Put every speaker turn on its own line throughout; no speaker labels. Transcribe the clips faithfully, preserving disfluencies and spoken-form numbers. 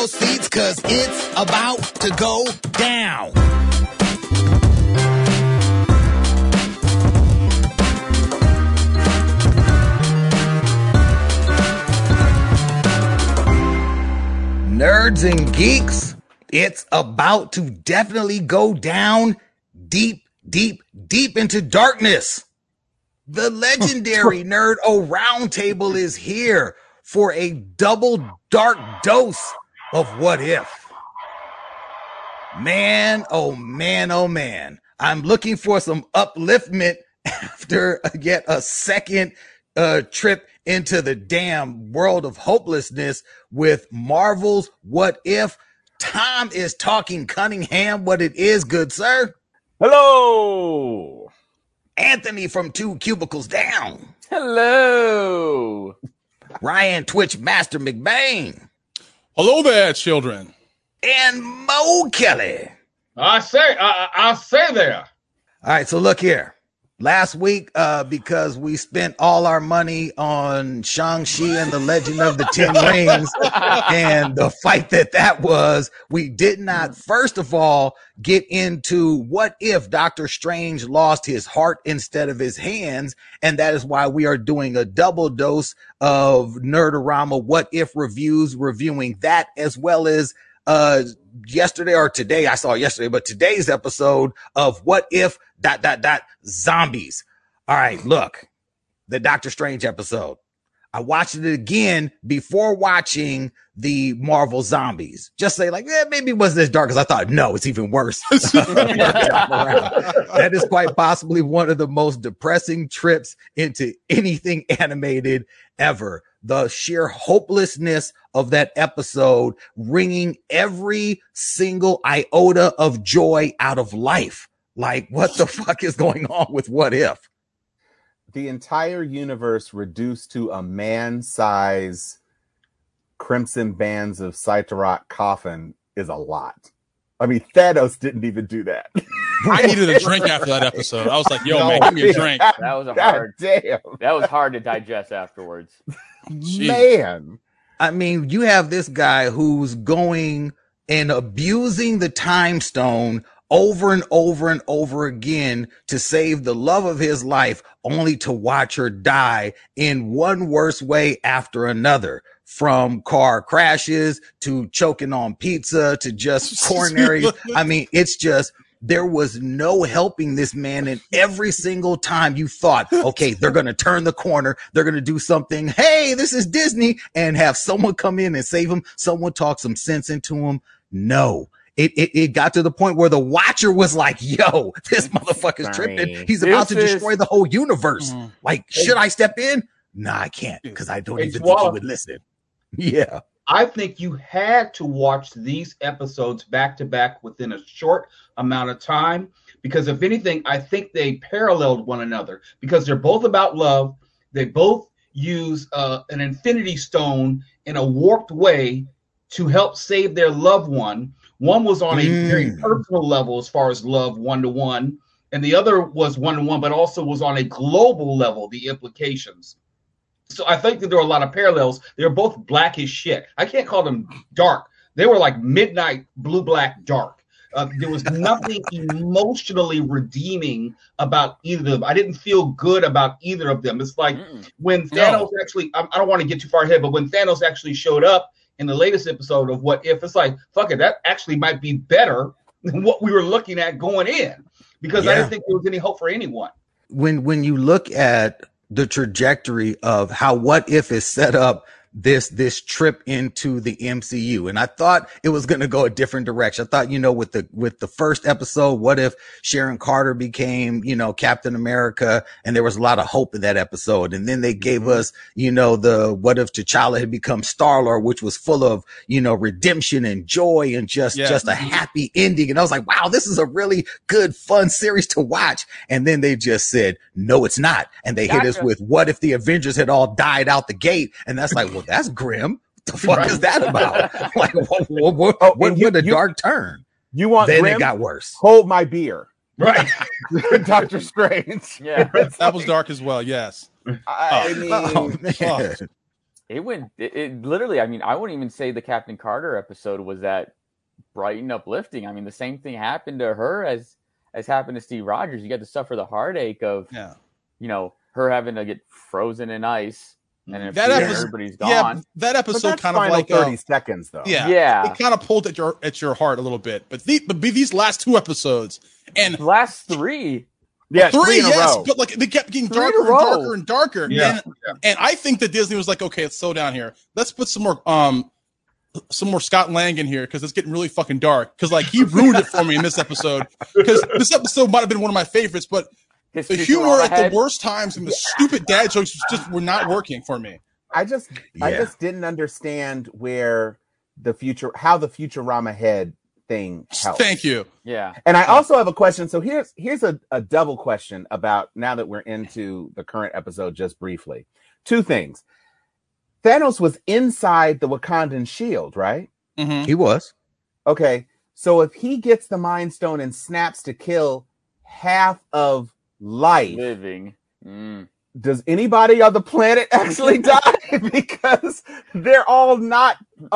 your seats, cause it's about to go down. Nerds and geeks, it's about to definitely go down deep, deep, deep into darkness. The legendary Nerd O Roundtable is here for a double dark dose of What If. Man, oh man, oh man. I'm looking for some upliftment after yet a second uh, trip into the damn world of hopelessness with Marvel's What If. Tom is talking Cunningham what it is, good sir.
Hello.
Anthony from Two Cubicles Down.
Hello.
Ryan Twitch Master McBain.
Hello there, children.
And Mo Kelly.
I say, I, I say there.
All right, so look here. Last week, uh, because we spent all our money on Shang-Chi and the Legend of the Ten Rings and the fight that that was, we did not, first of all, get into what if Doctor Strange lost his heart instead of his hands. And that is why we are doing a double dose of Nerdorama What If reviews, reviewing that as well as uh yesterday or today, I saw yesterday, but today's episode of What If dot dot dot zombies. All right, look, the Doctor Strange episode. I watched it again before watching the Marvel Zombies. Just say like, yeah, maybe it wasn't as dark as I thought. No, it's even worse. That is quite possibly one of the most depressing trips into anything animated ever. The sheer hopelessness of that episode, wringing every single iota of joy out of life. Like, what the fuck is going on with What If?
The entire universe reduced to a man-size Crimson Bands of Cyttorak coffin is a lot. I mean, Thanos didn't even do that.
I needed a drink after that episode. I was like, yo, no, man, give me a drink.
That was a hard,
damn.
That was hard to digest afterwards.
Jeez.
Man.
I mean, you have this guy who's going and abusing the time stone over and over and over again to save the love of his life, only to watch her die in one worse way after another. From car crashes to choking on pizza to just coronary. I mean, it's just, there was no helping this man. And every single time you thought, okay, they're going to turn the corner. They're going to do something. Hey, this is Disney, and have someone come in and save him. Someone talk some sense into him. No. It, it it got to the point where the watcher was like, yo, this motherfucker's tripping. He's about
This
to
is-
destroy the whole universe.
Mm.
Like, should I step in? Nah, I can't, because I don't
Hey,
even think he
Swallow.
would listen. Yeah.
I think you had to watch these episodes back to back within a short amount of time, because if anything, I think they paralleled one another, because they're both about love. They both use uh, an infinity stone in a warped way to help save their loved one. One was on a
Mm.
very personal level as far as love, one to one, and the other was one to one, but also was on a global level, the implications. So I think that there are a lot of parallels. They're both black as shit. I can't call them dark. They were like midnight blue, black, dark. Uh, there was nothing emotionally redeeming about either of them. I didn't feel good about either of them. It's like
Mm-mm.
when Thanos actually, I, I don't want to get too far ahead, but when Thanos actually showed up in the latest episode of What If, it's like, fuck it, that actually might be better than what we were looking at going in, because I
Yeah.
didn't think there was any hope for anyone.
When when you look at the trajectory of how What If is set up this this trip into the M C U, and I thought it was going to go a different direction. I thought, you know, with the with the first episode, what if Sharon Carter became, you know, Captain America, and there was a lot of hope in that episode. And then they gave us, you know, the what if T'Challa had become Star-Lord, which was full of, you know, redemption and joy and just
Yeah.
just a happy ending. And I was like, wow, this is a really good, fun series to watch. And then they just said, no, it's not. And they hit us
Gotcha.
with, what if the Avengers had all died out the gate? And that's like, well, that's grim. What the fuck
Right.
is that about? Like, what, what, what,
Oh,
what,
and you-
what a
you-
dark turn.
You want
Then
grim?
it got worse.
Hold my beer.
Right.
Doctor Strange.
Yeah.
It's
That was
like-
dark as well. Yes.
I
Oh.
mean,
Oh, man.
it went. It, it literally. I mean, I wouldn't even say the Captain Carter episode was that bright and uplifting. I mean, the same thing happened to her as as happened to Steve Rogers. You got to suffer the heartache of,
Yeah.
you know, her having to get frozen in ice, and then
That
that
episode-
everybody's
Yeah,
gone.
that
But
episode
that's
kind of
final
like
thirty
uh,
seconds though.
yeah,
Yeah.
it kind of pulled at your at your heart a little bit. But the, but these last two episodes and
The last three.
Yeah,
three,
three in a
yes,
row.
but like they kept getting
Three in
darker
a
and
row.
darker and darker.
Yeah.
And, and I think that Disney was like, okay, let's slow down here. Let's put some more um some more Scott Lang in here because it's getting really fucking dark. Because like he ruined it for me in this episode. Because this episode might have been one of my favorites, but
His
the
Futurama
humor at
head.
the worst times and the stupid dad jokes just were not working for me.
I just I
Yeah.
just didn't understand where the future how the Futurama head thing helped.
Thank you.
Yeah.
And I also have a question. So here's here's a, a double question about now that we're into the current episode just briefly. Two things. Thanos was inside the Wakandan shield, right?
Mhm.
He was.
Okay. So if he gets the Mind Stone and snaps to kill half of life,
Living. Mm.
does anybody on the planet actually die? Because they're all not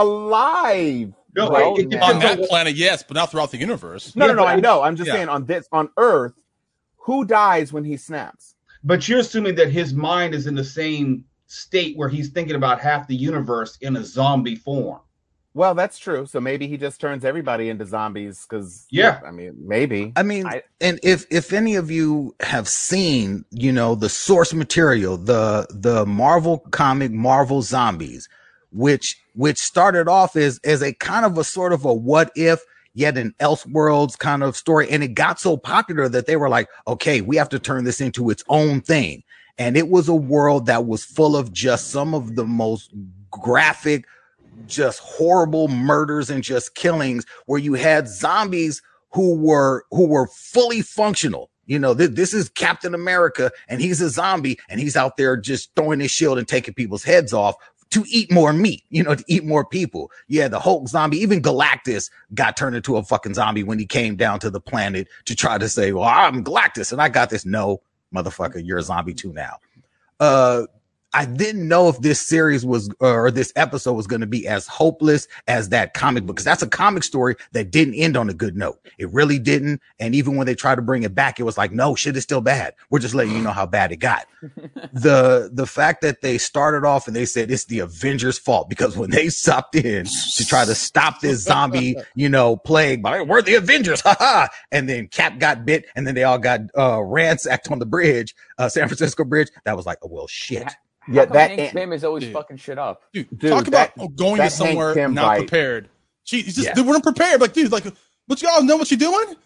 alive.
No,
right
it- it
now.
On
depends
that planet, yes, but not throughout the universe.
No, no,
Yeah,
no.
but-
I know. I'm just
Yeah.
saying on this on Earth, who dies when he snaps?
But you're assuming that his mind is in the same state where he's thinking about half the universe in a zombie form.
Well, that's true. So maybe he just turns everybody into zombies. Because
Yeah.
I mean, maybe.
I mean,
I-
and if if any of you have seen, you know, the source material, the the Marvel comic Marvel Zombies, which which started off as as a kind of a sort of a what if yet an Elseworlds kind of story, and it got so popular that they were like, okay, we have to turn this into its own thing. And it was a world that was full of just some of the most graphic, just horrible murders and just killings, where you had zombies who were who were fully functional. You know, th- this is Captain America, and he's a zombie, and he's out there just throwing his shield and taking people's heads off to eat more meat, you know, to eat more people. Yeah, the Hulk zombie, even Galactus got turned into a fucking zombie when he came down to the planet to try to say, well, I'm Galactus and I got this. No, motherfucker, you're a zombie too now. Uh, I didn't know if this series was, or this episode was going to be as hopeless as that comic book, because that's a comic story that didn't end on a good note. It really didn't. And even when they tried to bring it back, it was like, no, shit is still bad. We're just letting you know how bad it got. the The fact that they started off and they said it's the Avengers' fault, because when they stopped in to try to stop this zombie, you know, plague, by we're the Avengers, haha, and then Cap got bit, and then they all got uh, ransacked on the bridge, uh, San Francisco bridge. That was like, oh, well, shit.
Yeah,
How come
that
Hank
and-
Pym is always
Dude.
fucking shit up.
Dude,
Dude,
talk
that-
about going
that
to somewhere
Hank Pym
not
bite.
prepared. She it's just
Yeah.
they weren't prepared. Like, dude, like, but y'all know what you're doing?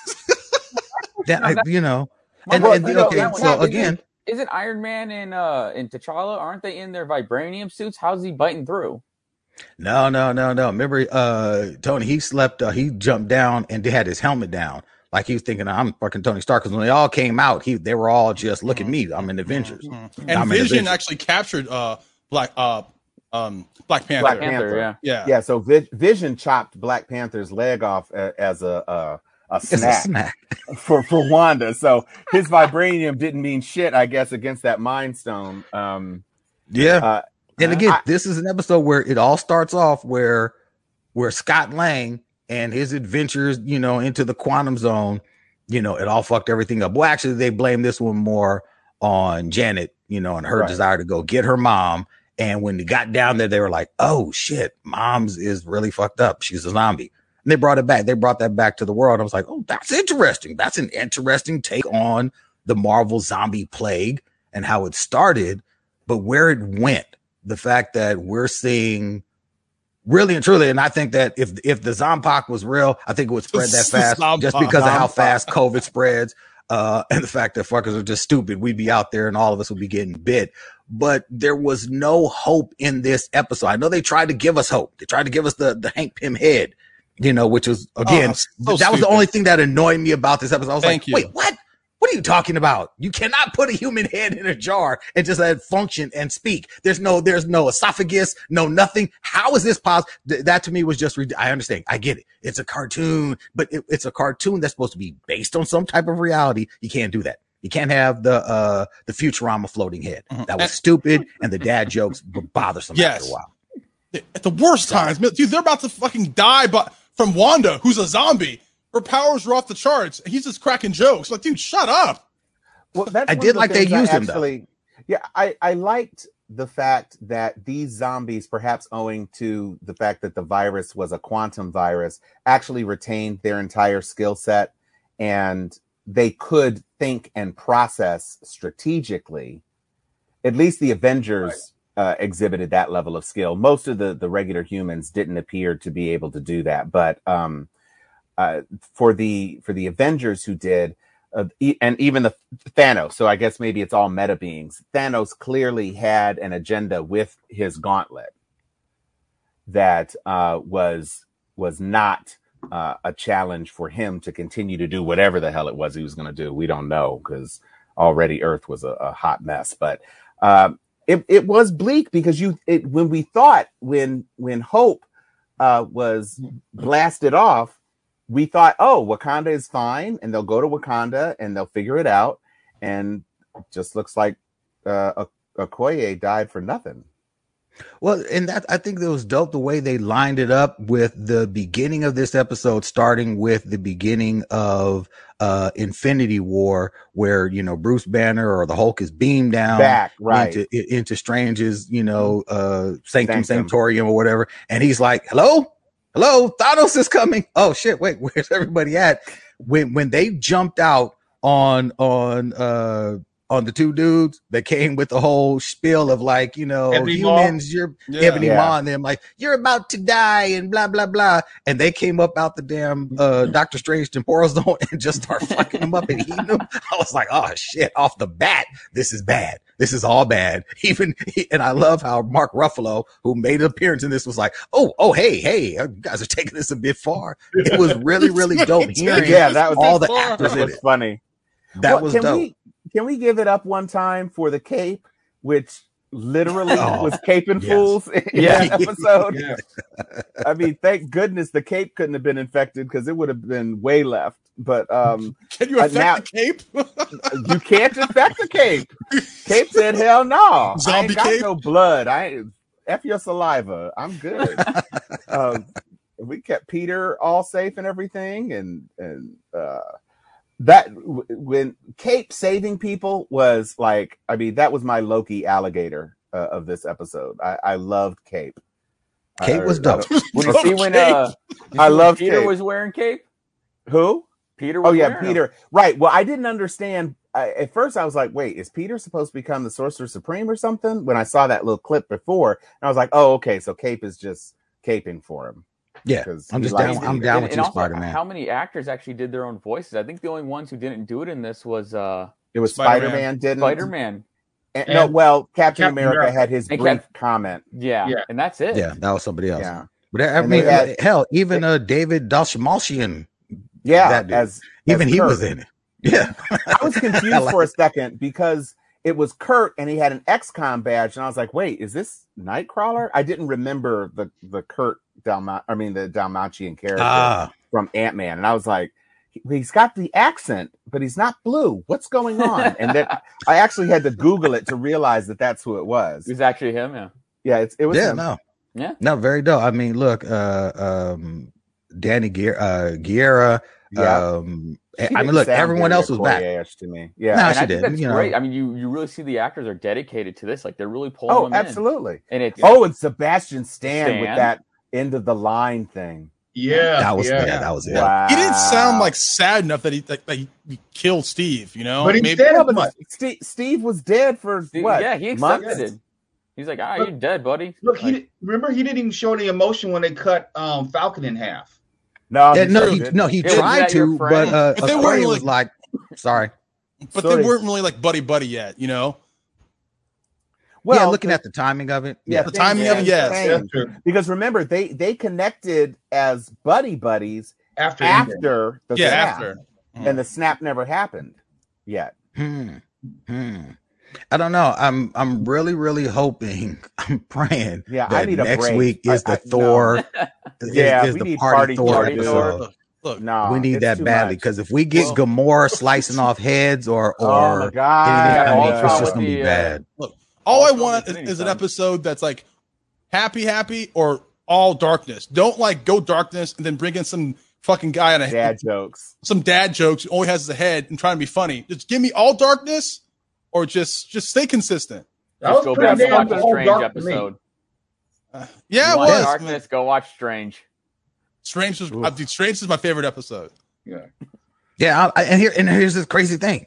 That, I, you know, and,
Well,
and
you know,
okay,
that-
so
that-
again,
Isn't Iron Man and uh and T'Challa, aren't they in their vibranium suits? How's he biting through?
no, no, no, no. Remember, uh, Tony, he slept, uh, he jumped down and had his helmet down. Like he was thinking, I'm fucking Tony Stark. Because when they all came out, he they were all just, look at me, I'm in Avengers.
And
I'm an
Vision
Avenger.
actually captured uh Black uh um Black Panther.
Black
Panther,
Panther.
yeah.
Yeah.
Yeah, so Vi- Vision chopped Black Panther's leg off uh, as a uh, a
It's a
snack
snack.
for for Wanda. So his vibranium didn't mean shit, I guess, against that Mind Stone. Um,
Yeah.
uh,
And again,
I-
this is an episode where it all starts off where where Scott Lang and his adventures, you know, into the quantum zone, you know, it all fucked everything up. Well, actually, they blame this one more on Janet, you know, and her
Right.
desire to go get her mom. And when they got down there, they were like, oh shit, mom's is really fucked up. She's a zombie. And they brought it back. They brought that back to the world. I was like, oh, that's interesting. That's an interesting take on the Marvel zombie plague and how it started, but where it went. The fact that we're seeing really and truly, and I think that if if the Zombok was real, I think it would spread that fast just
Zombok.
because of how
Zombok.
fast COVID spreads, uh, and the fact that fuckers are just stupid. We'd be out there and all of us would be getting bit. But there was no hope in this episode. I know they tried to give us hope. They tried to give us the the Hank Pym head, you know, which was again
Oh, so
that was the
stupid.
only thing that annoyed me about this episode. I was
Thank
like,
you.
wait, what? What are you talking about? You cannot put a human head in a jar and just let it function and speak. There's no, there's no esophagus, no nothing. How is this possible? Th- that to me was just, rid- I understand. I get it. It's a cartoon, but it, it's a cartoon that's supposed to be based on some type of reality. You can't do that. You can't have the uh the Futurama floating head.
Mhm.
That was
And-
stupid, and the dad jokes were bothersome
Yes.
after a while.
At the worst times, man, dude, they're about to fucking die, but from Wanda, who's a zombie. Her powers are off the charts. He's just cracking jokes. Like, dude, shut up.
Well, that's
I
one
did
of the
like they
things I
used him, though.
actually, Yeah, I, I liked the fact that these zombies, perhaps owing to the fact that the virus was a quantum virus, actually retained their entire skill set, and they could think and process strategically. At least the Avengers uh, exhibited that level of skill. Most of the, the regular humans didn't appear to be able to do that, but um, uh, for the for the Avengers who did. Uh, e- and even the Thanos, so I guess maybe it's all meta beings. Thanos clearly had an agenda with his gauntlet that uh, was was not uh, a challenge for him to continue to do whatever the hell it was he was going to do. We don't know because already Earth was a, a hot mess. But um, it it was bleak because you it, when we thought when when Hope uh, was blasted off. We thought, oh, Wakanda is fine, and they'll go to Wakanda, and they'll figure it out. And it just looks like uh, Okoye died for nothing.
Well, and that I think it was dope the way they lined it up with the beginning of this episode, starting with the beginning of uh, Infinity War, where you know Bruce Banner or the Hulk is beamed down
Back, right.
into into Strange's, you know, uh, Sanctum
Sanctum.
Sanctorium or whatever, and he's like, "Hello." Hello, Thanos is coming. Oh shit! Wait, where's everybody at? When when they jumped out on on uh on the two dudes that came with the whole spiel of like, you know,
Ebony
humans, you're
Yeah.
Ebony
Yeah.
Maw, and them like you're about to die and blah blah blah, and they came up out the damn uh Doctor Strange temporal zone and just start fucking them up and eating them. I was like, oh shit! Off the bat, this is bad. This is all bad. Even and I love how Mark Ruffalo, who made an appearance in this, was like, "Oh, oh, hey, hey, you guys are taking this a bit far." It was really, really dope hearing
Yeah, that was
all the
far.
actors
That
in
was
it.
funny.
That
Well,
was
can
dope.
We, can we give it up one time for the cape, which literally
Oh,
was caping
yes.
fools in
Yeah.
that episode?
Yeah.
I mean, thank goodness the cape couldn't have been infected because it would have been way left. But um,
Can you
Uh,
affect
now-
the cape?
you can't infect the cape. Cape said, "Hell no, I
Zombie
ain't got
cape?
no blood. I ain't f your saliva. I'm good." um, we kept Peter all safe and everything, and and uh, that w- when Cape saving people was like, I mean, that was my Loki alligator uh, of this episode. I, I loved Cape.
Cape
I-
was
I
dope.
don't-
When you see when uh, you see
I
when
love
Peter
Cape.
was wearing cape.
Who?
Peter was
Oh yeah,
wearing 'em.
Peter. Right. Well, I didn't understand. I, at first, I was like, "Wait, is Peter supposed to become the Sorcerer Supreme or something?" When I saw that little clip before, and I was like, "Oh, okay, so Cape is just caping for him."
Yeah,
'Cause
I'm
he
just
likes
down.
it.
I'm down
and,
with
and
you,
also,
Spider Man.
How many actors actually did their own voices? I think the only ones who didn't do it in this was uh,
It was
Spider-Man.
Spider Man. Didn't
Spider Man.
And, no,
And
well, Captain,
Captain
America,
America.
had his
And
brief
Cap-
comment.
Yeah,
Yeah.
and that's it.
Yeah, that was somebody else.
Yeah,
But I
And they
mean,
had-
hell, even uh, David Dalshimalshian,
yeah.
That dude.
As
even
as
he
Kurt.
was in it. Yeah,
I was confused
I like
for a second because it was Kurt and he had an X COM badge, and I was like, "Wait, is this Nightcrawler?" I didn't remember the the Kurt Dalma- I mean the Dalmatian character
Ah,
from Ant-Man, and I was like, he- "He's got the accent, but he's not blue. What's going on?" And then I actually had to Google it to realize that that's who it
It
was.
was actually him. Yeah.
Yeah, it's, it was
yeah,
him.
no,
Yeah.
no, very dope. I mean, look, uh, um, Danny Guerra, uh, Guerra
Yeah.
um,
She
I mean,
didn't
look,
sound
everyone
very
else was back.
Okoye-ish to me. Yeah.
No,
And
she
I think
didn't.
that's
You know,
great. I mean, you you really see the actors are dedicated to this. Like they're really pulling
Oh,
them
absolutely.
in. And it's
Oh, and Sebastian Stan, with
Stan?
that end of the line thing.
Yeah,
that was
yeah.
yeah, that was it.
Wow.
He didn't sound like sad enough that he like, that he, he killed Steve. You know,
But he
maybe
said
Yeah,
as
but
much.
Steve, Steve was dead for
Steve-
what?
yeah, he accepted
months?
it. He's like, ah,
Look-
you're dead, buddy.
Look, he
Like,
did- remember he didn't even show any emotion when they cut um, Falcon in half.
No,
Yeah,
he
no,
sure
he
didn't.
no, he
Is
tried
that your
to,
friend?
but uh,
But they
Okoye
weren't
was like, sorry.
but
Sorry.
they weren't really like buddy buddy yet. You know,
Well,
yeah, looking at the timing of it,
yeah,
yeah,
the
things
timing of it,
changed.
yes.
That's true.
Because remember, they they connected as buddy buddies
After, Endgame.
after the
yeah,
snap,
after.
and the snap never happened yet.
Hmm. Hmm. I don't know. I'm I'm really really hoping. I'm praying.
Yeah, I
that
need a
next
break.
week is
I-
the
I-
Thor.
no.
is,
Yeah,
is
we
the
need
party,
party
Thor
Party
episode.
Thor.
Look,
No,
we need
it's
that
too
badly
much.
because if we get
Well-
Gamora slicing off heads or
Oh my
or
God.
anything
Yeah,
coming,
Ultron
it's just
with
gonna be
the, uh,
bad.
look. All I
Ultron
want
with
is,
Infinity
is an
Stones.
episode that's like happy, happy, or all darkness. Don't like go darkness and then bring in some fucking guy on a
Dad jokes.
some dad jokes. Who only has his head and trying to be funny. Just give me all darkness, or just just stay consistent.
That
Just
was
go
pretty
back and
damn
watch a
all
Strange
dark to me.
episode.
Uh, yeah,
You
it
want
was.
darkness, go watch Strange.
Strange was uh, dude, Strange is my favorite episode.
Yeah.
Yeah, I, and here and here's this crazy thing.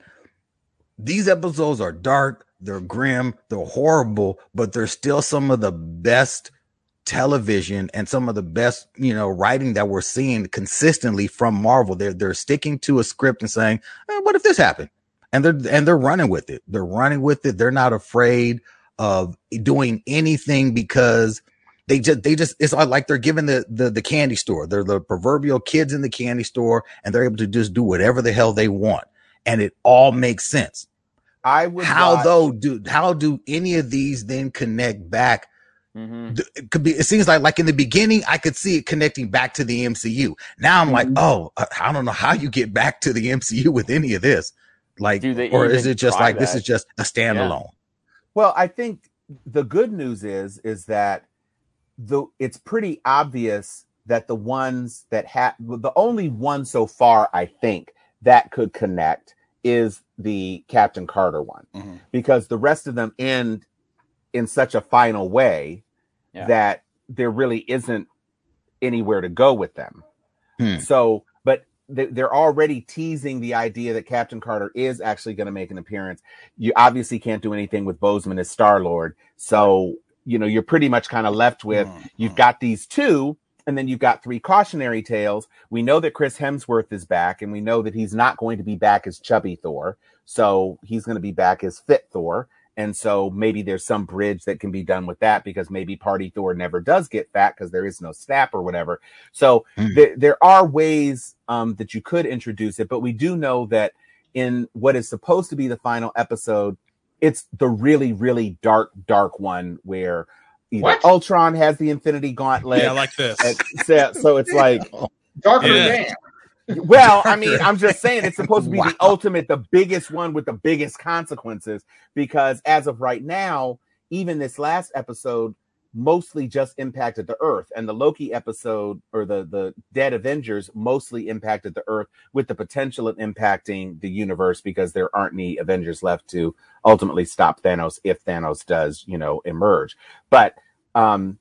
These episodes are dark, they're grim, they're horrible, but they're still some of the best television and some of the best, you know, writing that we're seeing consistently from Marvel. They're they're sticking to a script and saying, eh, "What if this happened?" And they're and they're running with it. They're running with it. They're not afraid of doing anything because they just they just it's like they're giving the the the candy store. They're the proverbial kids in the candy store, and they're able to just do whatever the hell they want, and it all makes sense.
I would
How
watch-
though do how do any of these then connect back?
Mm-hmm.
Th- It could be. It seems like like in the beginning, I could see it connecting back to the M C U. Now I'm like,
Mhm.
oh, uh, I don't know how you get back to the M C U with any of this. Like,
Do they
or is
even
it just
try
like this
that?
is just a standalone?
Well, I think the good news is is that the it's pretty obvious that the ones that have the only one so far I think that could connect is the Captain Carter one,
Mhm.
because the rest of them end in such a final way
Yeah.
that there really isn't anywhere to go with them.
Hmm.
So, but they- they're already teasing the idea that Captain Carter is actually going to make an appearance. You obviously can't do anything with Boseman as Star-Lord. So, you know, you're pretty much kind of left with,
Mhm.
you've got these two, and then you've got three cautionary tales. We know that Chris Hemsworth is back, and we know that he's not going to be back as chubby Thor. So he's going to be back as fit Thor. And so maybe there's some bridge that can be done with that, because maybe Party Thor never does get fat because there is no snap or whatever. So
Mm.
th- there are ways um, that you could introduce it, but we do know that in what is supposed to be the final episode, it's the really, really dark, dark one where either
What?
Ultron has the Infinity Gauntlet.
Yeah, like this.
and so, so it's like,
Darker
Yeah.
than damn.
well, I mean, I'm just saying it's supposed to be
Wow.
the ultimate, the biggest one with the biggest consequences, because as of right now, even this last episode mostly just impacted the Earth, and the Loki episode or the, the Dead Avengers mostly impacted the Earth, with the potential of impacting the universe because there aren't any Avengers left to ultimately stop Thanos if Thanos does, you know, emerge. But um,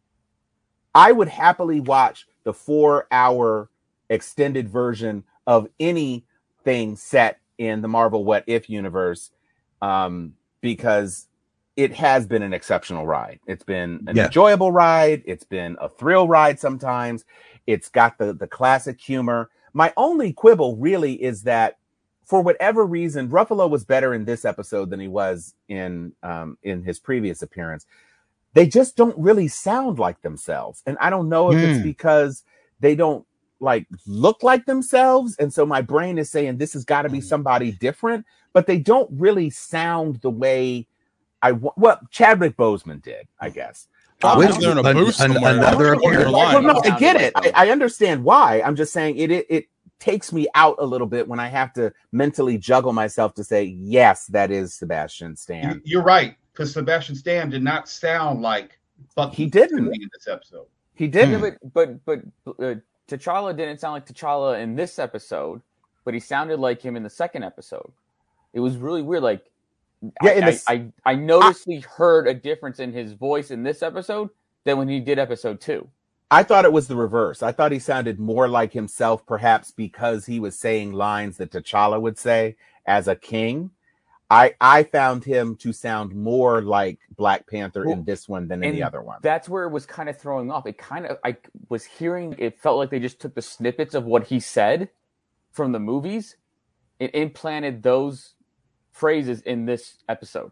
I would happily watch the four hour extended version of anything set in the Marvel What If universe, um, because it has been an exceptional ride. It's been an
Yeah.
enjoyable ride. It's been a thrill ride sometimes. It's got the, the classic humor. My only quibble really is that for whatever reason, Ruffalo was better in this episode than he was in um, in his previous appearance. They just don't really sound like themselves. And I don't know if it's
Hmm.
because they don't like look like themselves, and so my brain is saying this has got to be somebody different, but they don't really sound the way I wa- well Chadwick Boseman did, I guess.
Probably
Um,
because they're in a
An-
booth
an-
somewhere.
another
Or they're
appearance.
lying.
well, no, I get it. I, I understand why. I'm just saying it, it. It takes me out a little bit when I have to mentally juggle myself to say yes, that is Sebastian
You-
Stan.
You're right, because Sebastian Stan did not sound like Bucky
He didn't.
to me in this episode.
He did.
Yeah, but but but uh, T'Challa didn't sound like T'Challa in this episode, but he sounded like him in the second episode. It was really weird. Like,
Yeah,
I,
in
I,
this-
I, I noticeably heard a difference in his voice in this episode than when he did episode two.
I thought it was the reverse. I thought he sounded more like himself, perhaps because he was saying lines that T'Challa would say as a king. I I found him to sound more like Black Panther in
Well,
this one than in the
and
other one.
That's where it was kind of throwing off. It kind of, I was hearing, it felt like they just took the snippets of what he said from the movies and implanted those phrases in this episode.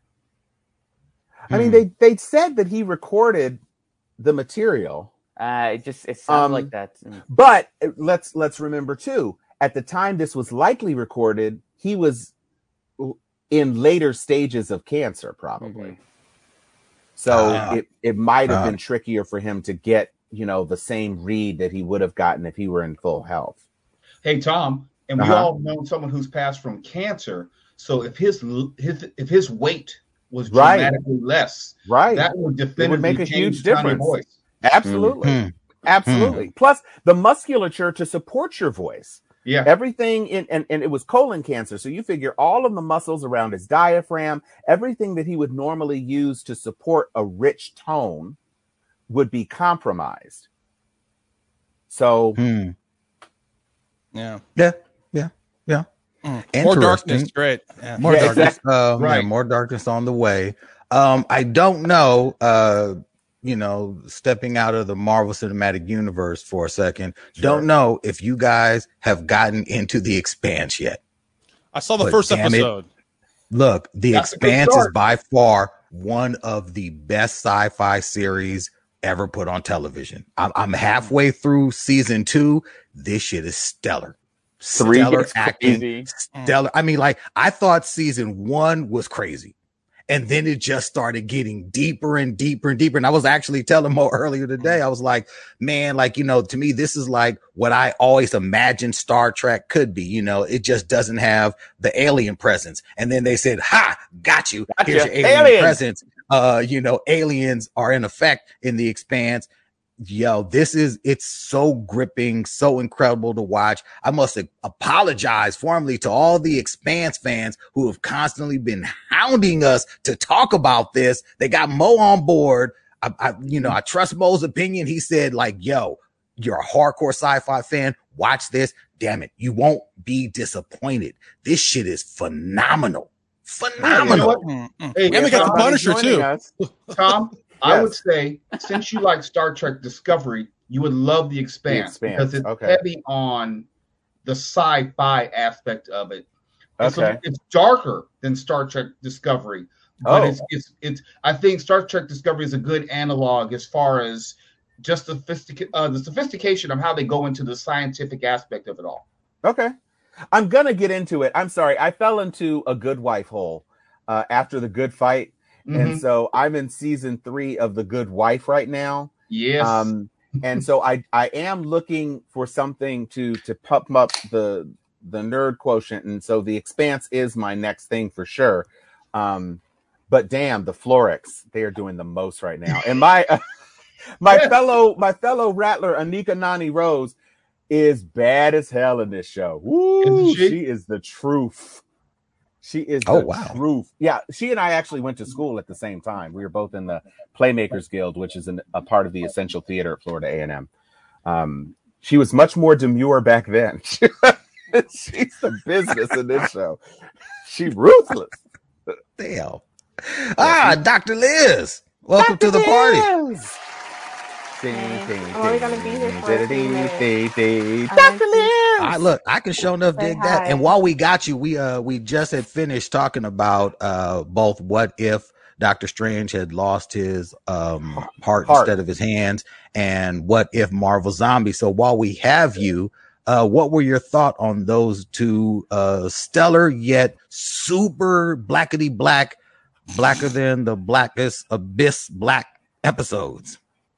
I mean, they they said that he recorded the material,
Uh, it just, it sounded
Um,
like that. Mm.
but let's let's remember too. At the time this was likely recorded, he was in later stages of cancer, probably.
Mhm.
So
Ah.
it, it might have
Ah.
been trickier for him to get you know, the same read that he would have gotten if he were in full health.
Hey, Tom, and we
Uh-huh.
all know someone who's passed from cancer. So if his his if his weight was
Right.
dramatically less,
Right.
that would definitively
It would make a
change
huge
the tone of your
difference.
voice.
Absolutely.
Hmm.
Absolutely. Plus the musculature to support your voice.
Yeah.
Everything in, and, and it was colon cancer. So you figure all of the muscles around his diaphragm, everything that he would normally use to support a rich tone would be compromised. So
Hmm.
Yeah.
Yeah, yeah, yeah.
Mm.
Interesting.
More darkness. Great. Yeah.
More
Yeah,
darkness.
exactly.
Um, yeah,
Right.
more darkness on the way. Um, I don't know. Uh, you know, stepping out of the Marvel Cinematic Universe for a second.
Sure.
Don't know if you guys have gotten into The Expanse yet.
I saw the
But
first
damn it.
episode.
Look, The
That's a good
Expanse is
start.
by far one of the best sci-fi series ever put on television. I'm, I'm halfway through season two. This shit is stellar.
Three
Stellar
gets
acting.
crazy.
Stellar. I mean, like, I thought season one was crazy. And then it just started getting deeper and deeper and deeper. And I was actually telling Mo earlier today, I was like, man, like, you know, to me, this is like what I always imagined Star Trek could be. You know, it just doesn't have the alien presence. And then they said, ha, got you.
Gotcha.
Here's your alien
Aliens.
presence. Uh, you know, aliens are in effect in The Expanse. Yo, this is, it's so gripping, so incredible to watch. I must apologize formally to all the Expanse fans who have constantly been hounding us to talk about this. They got Mo on board. I, I you know, I trust Mo's opinion. He said, like, yo, you're a hardcore sci-fi fan. Watch this. Damn it. You won't be disappointed. This shit is phenomenal. Phenomenal.
what?
Mm, mm.
Hey,
and we got the
Tom,
Punisher
Joining
too.
us.
Tom, I
Yes.
would say since you like Star Trek Discovery, you would love The Expanse,
The Expanse,
because it's
okay.
heavy on the sci-fi aspect of it. It's, a-
Okay.
it's darker than Star Trek Discovery, but
Oh.
it's it's it's. I think Star Trek Discovery is a good analog as far as just the sophistic- uh, the sophistication of how they go into the scientific aspect of it all.
Okay. I'm going to get into it. I'm sorry. I fell into a Good Wife hole uh, after The Good Fight.
Mhm.
And so I'm in season three of The Good Wife right now.
Yes.
Um, and so I, I am looking for something to, to pump up the, the nerd quotient. And so The Expanse is my next thing for sure. Um, but damn, the Florix, they are doing the most right now. And my, my fellow, my fellow Rattler, Anika Nani Rose, is bad as hell in this show. Woo,
Isn't she?
she is the truth. She is
Oh,
the
wow.
truth. Yeah, she and I actually went to school at the same time. We were both in the Playmakers Guild, which is an, a part of the Essential Theater at Florida A and M. Um, she was much more demure back then. She's the business in this show. She ruthless.
Damn. Ah, Doctor Liz. Welcome to the party.
I'm only gonna be here for a few minutes.
Doctor
Doctor
Liz.
I look, I can show enough
Say
dig that.
hi.
And while we got you, we uh we just had finished talking about uh both what if Doctor Strange had lost his um heart,
Heart.
instead of his hands, and what if Marvel Zombie. So while we have you, uh what were your thought on those two uh stellar yet super blackety black, blacker than the blackest abyss black episodes?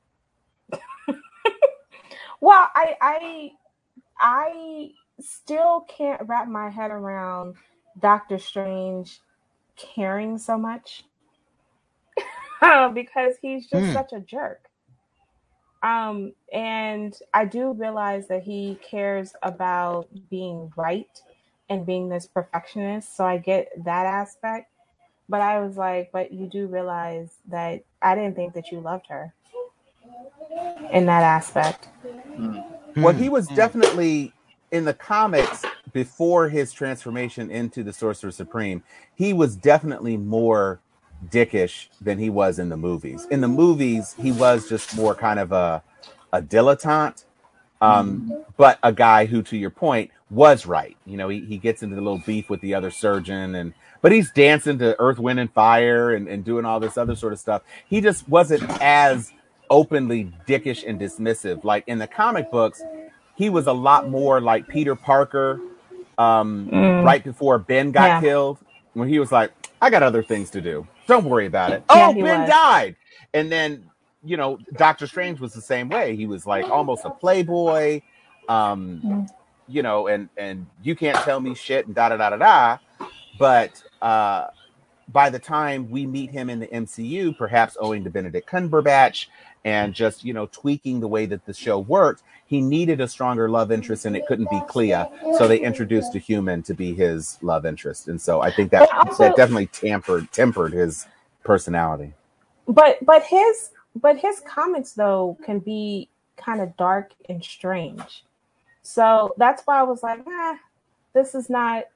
Well, I I I still can't wrap my head around Doctor Strange caring so much because he's just
Hmm.
such a jerk. Um, and I do realize that he cares about being right and being this perfectionist. So I get that aspect. But I was like, but you do realize that I didn't think that you loved her in that aspect.
Well,
Hmm.
he was definitely in the comics before his transformation into the Sorcerer Supreme. He was definitely more dickish than he was in the movies. In the movies, he was just more kind of a a dilettante, um, but a guy who, to your point, was right. You know, he, he gets into the little beef with the other surgeon, and but he's dancing to Earth, Wind, and Fire and, and doing all this other sort of stuff. He just wasn't as openly dickish and dismissive. Like in the comic books, he was a lot more like Peter Parker um,
Mm.
right before Ben got
Yeah.
killed, when he was like, I got other things to do. Don't worry about it.
Yeah,
Oh,
he
Ben
was.
died. And then you know, Doctor Strange was the same way. He was like almost a playboy, um, mm. you know, and and you can't tell me shit and da da da da da. But uh, by the time we meet him in the M C U, perhaps owing to Benedict Cumberbatch and just, you know, tweaking the way that the show worked, he needed a stronger love interest, and it couldn't be Clea. So they introduced a human to be his love interest. And so I think that also, that definitely tampered tempered his personality.
But but his but his comics though can be kind of dark and strange. So that's why I was like, ah, this is not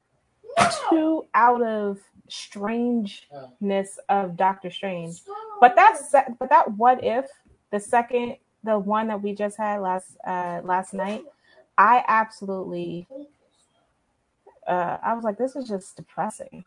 too out of strangeness of Doctor Strange. But that's but that what if the second the one that we just had last uh, last night, I absolutely uh, I was like, this is just depressing.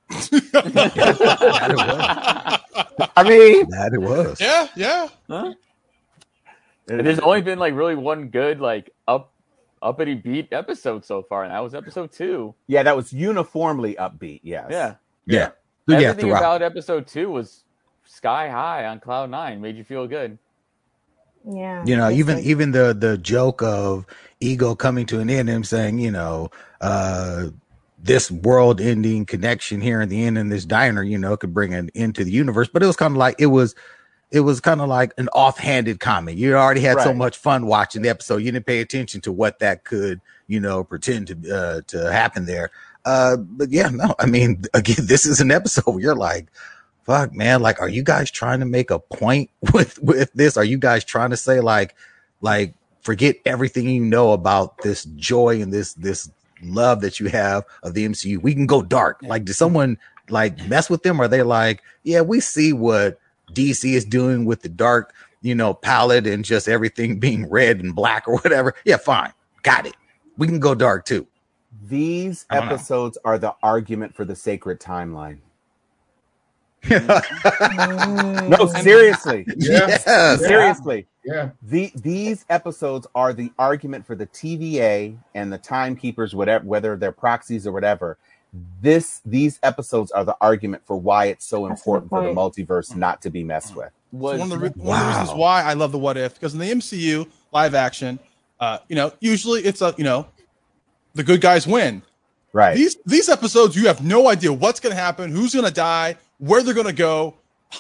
That it was.
I mean,
that it was.
Yeah, yeah.
Huh? And there's only been like really one good like up uppity beat episode so far, and that was episode two.
Yeah, that was uniformly upbeat. Yes.
Yeah.
Yeah.
Everything
yeah, throughout.
about episode two was sky high on cloud nine. Made you feel good.
Yeah.
You know, even like, even the the joke of Ego coming to an end, him saying, you know, uh, this world-ending connection here in the end in this diner, you know, could bring an end to the universe. But it was kind of like it was. It was kind of like an offhanded comment. You already had right. so much fun watching the episode. You didn't pay attention to what that could, you know, pretend to uh, to happen there. Uh, but yeah, no, I mean, again, this is an episode where you're like, fuck, man, like, are you guys trying to make a point with with this? Are you guys trying to say like, like, forget everything you know about this joy and this this love that you have of the M C U? We can go dark. Like, did someone like mess with them? Or are they like, yeah, we see what D C is doing with the dark, you know, palette and just everything being red and black or whatever. Yeah, fine. Got it. We can go dark too.
These episodes know. are the argument for the sacred timeline. No, seriously.
Yes.
yes. Seriously.
Yeah.
The, these episodes are the argument for the T V A and the timekeepers, whatever, whether they're proxies or whatever. This these episodes are the argument for why it's so That's important for the multiverse not to be messed with.
Was, one, of the, re- wow. one of the reasons why I love the What If, because in the M C U live action, uh, you know, usually it's a you know, the good guys win.
Right.
These these episodes, you have no idea what's going to happen, who's going to die, where they're going to go.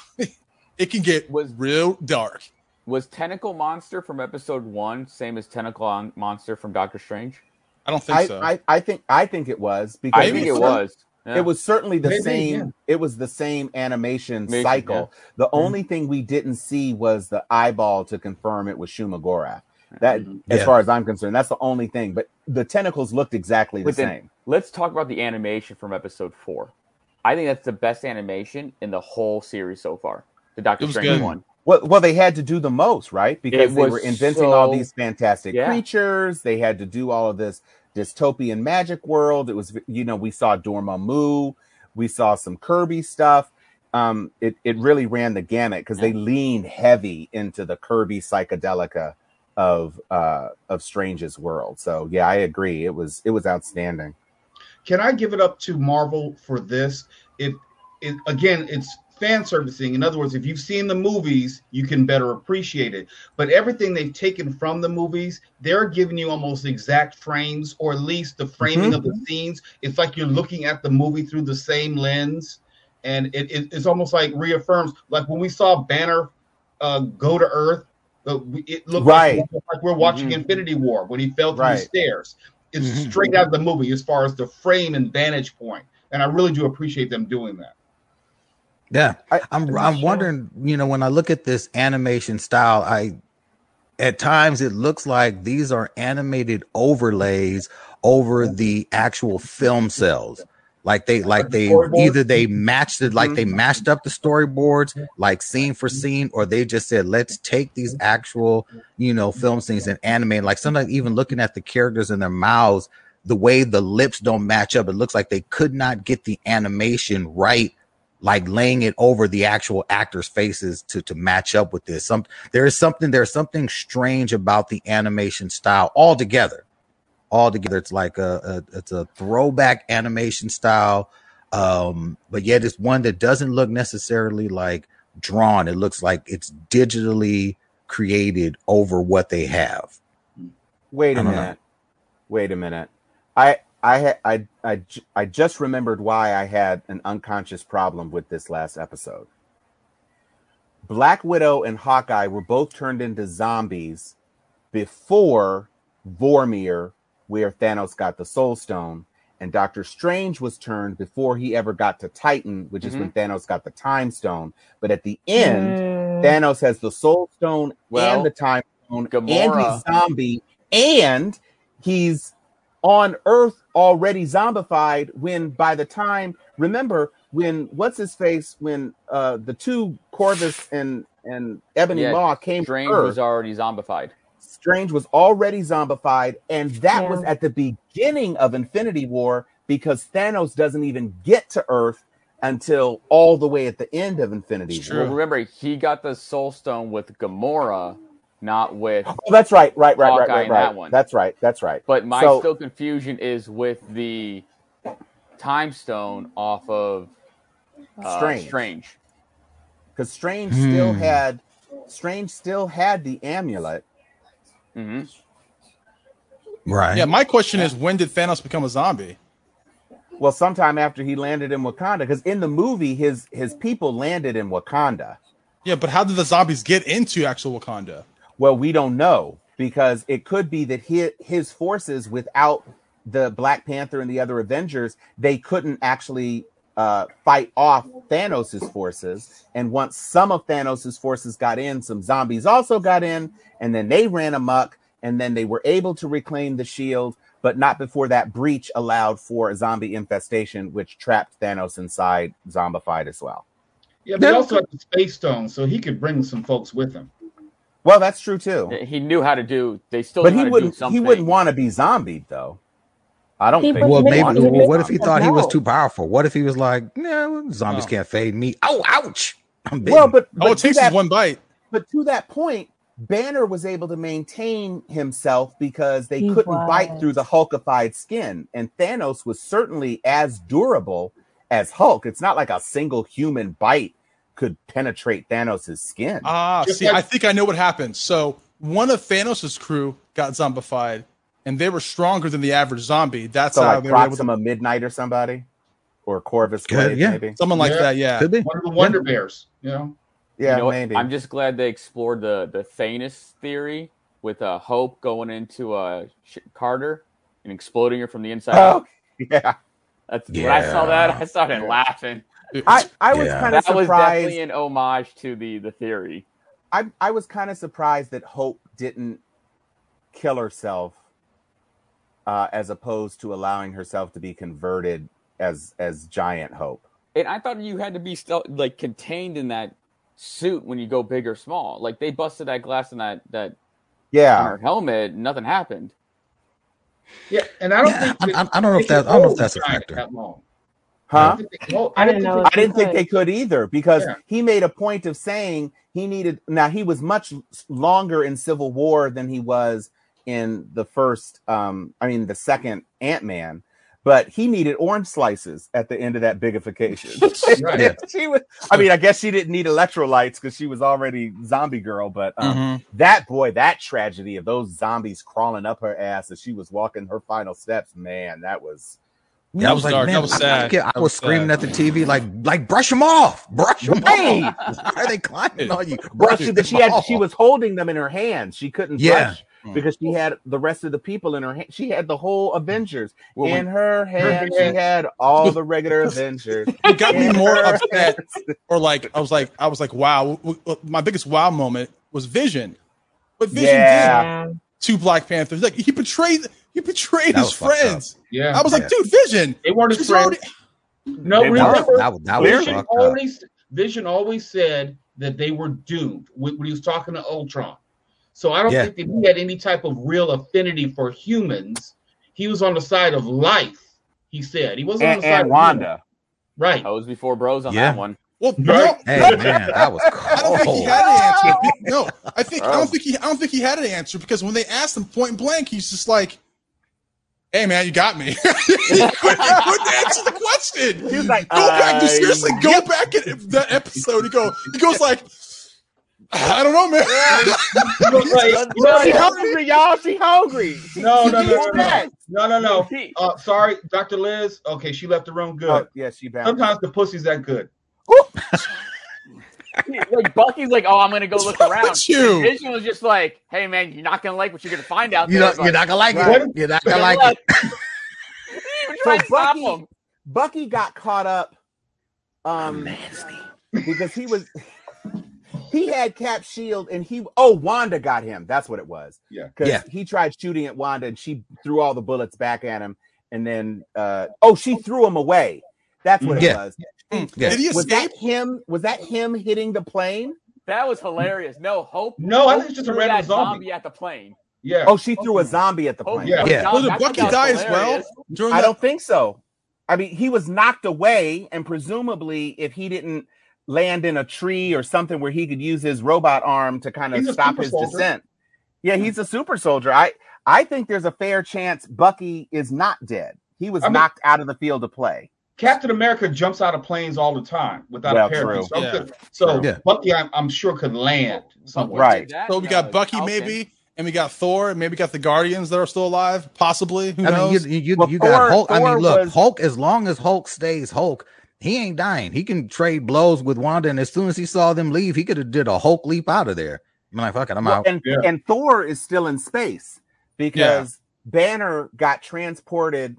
It can get was real dark.
Was Tentacle Monster from episode one same as Tentacle Monster from Doctor Strange?
I don't think
I,
so.
I, I think I think it was because
I think it was.
Yeah. It was certainly the
Maybe,
same.
Yeah.
It was the same animation
Animation,
cycle.
yeah.
The mm-hmm. only thing we didn't see was the eyeball to confirm it was Shuma Gorath. That,
mm-hmm.
as
yeah.
far as I'm concerned, that's the only thing. But the tentacles looked exactly the
but then,
same.
Let's talk about the animation from episode four. I think that's the best animation in the whole series so far. The Doctor Strange
good.
one.
Well, well, they had to do the most, right? Because
It
they
was
were inventing
so-
all these fantastic
Yeah.
creatures. They had to do all of this dystopian magic world. It was, you know, we saw Dormammu, we saw some Kirby stuff. Um, it it really ran the gamut because they leaned heavy into the Kirby psychedelica of uh of Strange's world. So yeah, I agree. It was it was outstanding.
Can I give it up to Marvel for this? It it again, it's fan servicing. In other words, if you've seen the movies, you can better appreciate it. But everything they've taken from the movies, they're giving you almost exact frames, or at least the framing mm-hmm. of the scenes. It's like you're looking at the movie through the same lens, and it, it it's almost like reaffirms. Like when we saw Banner uh, go to Earth, uh, it looked
right.
like, like we're watching
mm-hmm.
Infinity War when he fell through
right.
the stairs. It's
Mm-hmm.
straight out of the movie as far as the frame and vantage point, and I really do appreciate them doing that.
Yeah,
I,
I'm I'm
sure.
wondering, you know, when I look at this animation style, I at times it looks like these are animated overlays over the actual film cells. Like they like they either they matched it, like they matched up the storyboards like scene for scene, or they just said, let's take these actual, you know, film scenes and animate. Like sometimes even looking at the characters in their mouths, the way the lips don't match up, it looks like they could not get the animation right, like laying it over the actual actors' faces to to match up with this. Some there is something there's something strange about the animation style altogether. Altogether, it's like a, a it's a throwback animation style, um, but yet it's one that doesn't look necessarily like drawn. It looks like it's digitally created over what they have.
Wait a
I don't
minute.
know.
Wait a minute. I I ha- I I j- I just remembered why I had an unconscious problem with this last episode. Black Widow and Hawkeye were both turned into zombies before Vormir, where Thanos got the Soul Stone, and Doctor Strange was turned before he ever got to Titan, which is
Mhm.
when Thanos got the Time Stone. But at the end,
Mm.
Thanos has the Soul Stone
Well,
and the Time Stone, and
Gamora-
he's zombie, and he's on Earth already zombified. When by the time, remember when what's his face when uh the two Corvus and and Ebony
Yeah,
Maw came
Strange
to Earth,
was already zombified.
Strange was already zombified, and that
Yeah.
was at the beginning of Infinity War because Thanos doesn't even get to Earth until all the way at the end of Infinity
It's
War.
true.
Well, remember, he got the Soul Stone with Gamora, not with.
Oh, that's right, right, right, right,
Hawkeye
right,
in
right.
that one.
That's right, that's right.
But my
So-
still confusion is with the Time Stone off of uh,
Strange.
Strange.
Because Strange still
Hmm.
had Strange still had the amulet.
hmm
Right.
Yeah, my question is, when did Thanos become a zombie?
Well, sometime after he landed in Wakanda, because in the movie his his people landed in Wakanda.
Yeah, but how did the zombies get into actual Wakanda?
Well, we don't know because it could be that his, his forces, without the Black Panther and the other Avengers, they couldn't actually uh, fight off Thanos' forces. And once some of Thanos' forces got in, some zombies also got in, and then they ran amok, and then they were able to reclaim the shield, but not before that breach allowed for a zombie infestation, which trapped Thanos inside, zombified as well.
Yeah, but he
Yeah.
also had the Space Stone, so he could bring some folks with him.
Well, that's true too.
He knew how to do. They still.
But
knew how
he
to
wouldn't.
Do
He
something.
wouldn't want to be zombied, though. I don't
He
think.
would
Well,
he'd
maybe.
want to
Well,
be
what if he
zombie.
thought he was
No.
too powerful? What if he was like, "No, zombies
No.
can't fade me." Oh, ouch! I'm bitten.
Well, but,
All
but
it
to
takes
that,
is one bite.
but to that point, Banner was able to maintain himself because they
He
couldn't bite
was.
through the Hulkified skin, and Thanos was certainly as durable as Hulk. It's not like a single human bite could penetrate Thanos' skin.
Ah,
Just
see,
like-
I think I know what happened. So one of Thanos' crew got zombified, and they were stronger than the average zombie. That's
so
how
like
they were able to.
Proxima Midnight or somebody, or Corvus
Good,
Glaive,
yeah.
maybe.
Someone like
Yeah.
that, yeah.
Could be.
One of the Wonder Bears, you know.
Yeah,
You know what?
maybe.
I'm just glad they explored the the Thanos theory with uh, Hope going into uh, Sh- Carter and exploding her from the inside out.
Oh, yeah.
That's when I saw
Yeah.
that. I started laughing.
I, I was
Yeah.
kind of
That was
surprised.
definitely an homage to the the theory.
I I was kind of surprised that Hope didn't kill herself, uh, as opposed to allowing herself to be converted as as Giant Hope.
And I thought you had to be still like contained in that suit when you go big or small. Like they busted that glass in that that on
Yeah,
her helmet, nothing happened.
Yeah, and I don't
Yeah,
think
I-
that
I- I don't know
they
if that-
could
I don't know if
hold
that's a
Giant
factor.
That long.
huh?
I, think they- well,
I didn't
think
know
they-
I didn't think
could.
they could either because
Yeah.
he made a point of saying he needed. Now he was much longer in Civil War than he was in the first. Um, I mean the second Ant-Man. But he needed orange slices at the end of that bigification.
Right.
Yeah.
She was. I mean, I guess she didn't need electrolytes because she was already zombie girl. But um,
Mhm.
that boy, that tragedy of those zombies crawling up her ass as she was walking her final steps, man, that was.
Yeah, I was like,
dark.
man,
That was
I- I,
sad.
get- I
That
was
was
screaming
sad.
at the T V like, like brush them off, brush them
Right.
off. Why are they climbing on you?
Well,
Brush
she,
them
but she had
off.
she was holding them in her hands. She couldn't
Yeah.
brush because she had the rest of the people in her hand. She had the whole Avengers
Well,
in
when-
her hand. She had all the regular Avengers.
What got me
in
more
her
upset,
hands.
or like I was like, I was like, wow. w- w- My biggest wow moment was Vision. What Vision
Yeah.
did to Black Panthers, like he betrayed, he betrayed
That
his
was fucked
friends.
Yeah,
I was like,
Yeah.
dude, Vision.
they weren't his
She's
friends.
already.
No,
They weren't.
remember,
that, was- that was
Vision
fucked up.
always Vision always said that they were doomed when, when he was talking to Ultron. So I don't
Yeah.
think that he had any type of real affinity for humans. He was on the side of life. He said he wasn't on
And,
the side
and
of humans.
Wanda.
Right.
I was before bros on
Yeah.
that one.
Well,
Right.
no,
Hey man, that was
I don't think he
cold.
had an answer. No, I think I
Oh.
don't think he I don't think he had an answer because when they asked him point blank, he's just like, hey man, you got me. He couldn't answer the question.
He was like,
Go back.
uh,
Dude, seriously, go back in that episode. He go. He goes like, I don't know, man.
Like,
She hungry, y'all. She hungry. She,
no,
she
no, no,
needs
no, no,
that.
no, no, no.
He-
Uh, sorry, Doctor Liz. Okay, she left the room. Good.
Oh, yeah, she bounced.
Sometimes the pussy's that good.
like Bucky's like, oh, I'm gonna go look
wrong
around.
with you?
Vision was just like, hey man, you're not gonna like what you're gonna find out
You
there.
know, you're not gonna like
Right.
it. You're not gonna
Good
like
luck.
it.
He didn't even
So
try to stop
Bucky-
him.
Bucky got caught up um because he was he had Cap shield and he oh Wanda got him. That's what it was.
Yeah.
Because
Yeah.
he tried shooting at Wanda and she threw all the bullets back at him and then uh oh she threw him away. That's what it
Yeah.
was.
Yeah.
Did he
Was
escape?
that him? Was that him hitting the plane?
That was hilarious. No, Hope.
No, I
Hope
think it's just a
threw
random
that
zombie.
at the plane.
Yeah.
Oh, she threw a zombie at the
Hope
plane.
Yeah.
threw a
Yeah.
zombie.
Well, did
I
Bucky
thought that
die
was
as well?
hilarious.
During
I
that?
don't think so. I mean, he was knocked away, and presumably, if he didn't land in a tree or something where he could use his robot arm to kind of
He's a
stop
super
his
soldier.
descent. Yeah, he's a super soldier. I I think there's a fair chance Bucky is not dead. He was
I mean-
knocked out of the field of play.
Captain America jumps out of planes all the time without
Well,
a parachute.
true.
So, I'm
Yeah.
good. so
Yeah.
Bucky, I'm, I'm sure could land somewhere.
Right.
That,
So we
uh,
got Bucky,
Falcon.
maybe, and we got Thor, and maybe got the Guardians that are still alive, possibly. Who
I mean,
knows?
you, you,
Well,
you
Thor-
got Hulk. I
Thor
mean, look,
was-
Hulk, as long as Hulk stays Hulk, he ain't dying. He can trade blows with Wanda, and as soon as he saw them leave, he could have did a Hulk leap out of there. I'm like, fuck it, I'm
Well,
out.
and
Yeah.
and Thor is still in space because Banner got transported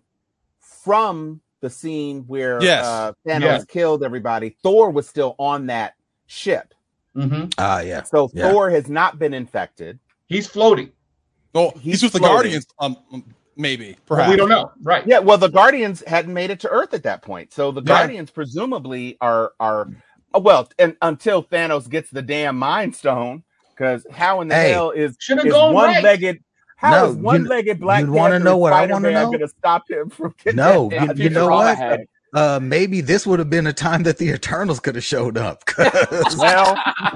from the scene where
Yes.
uh, Thanos
Yeah.
killed everybody. Thor was still on that ship,
hmm
Ah, yeah.
so
Yeah.
Thor has not been infected.
He's floating.
Oh,
he's
he's, with the
floating.
Guardians. Um, maybe,
But
perhaps.
we don't know. Right.
Yeah, well, the Guardians hadn't made it to Earth at that point, so the
Yeah.
Guardians presumably are are uh, well, and until Thanos gets the damn Mind Stone, because how in the
Hey.
hell is,
Should have
is
gone right.
one-legged? How
No,
is
you-
one-legged Black
you'd wanna
Panther
know
and
what I wanna
Spider-Man
know?
going to stop him from getting
No,
that
you,
damn
you know
Wrong
what?
ahead.
Uh, maybe this would have been a time that the Eternals could have showed up. 'Cause
Well,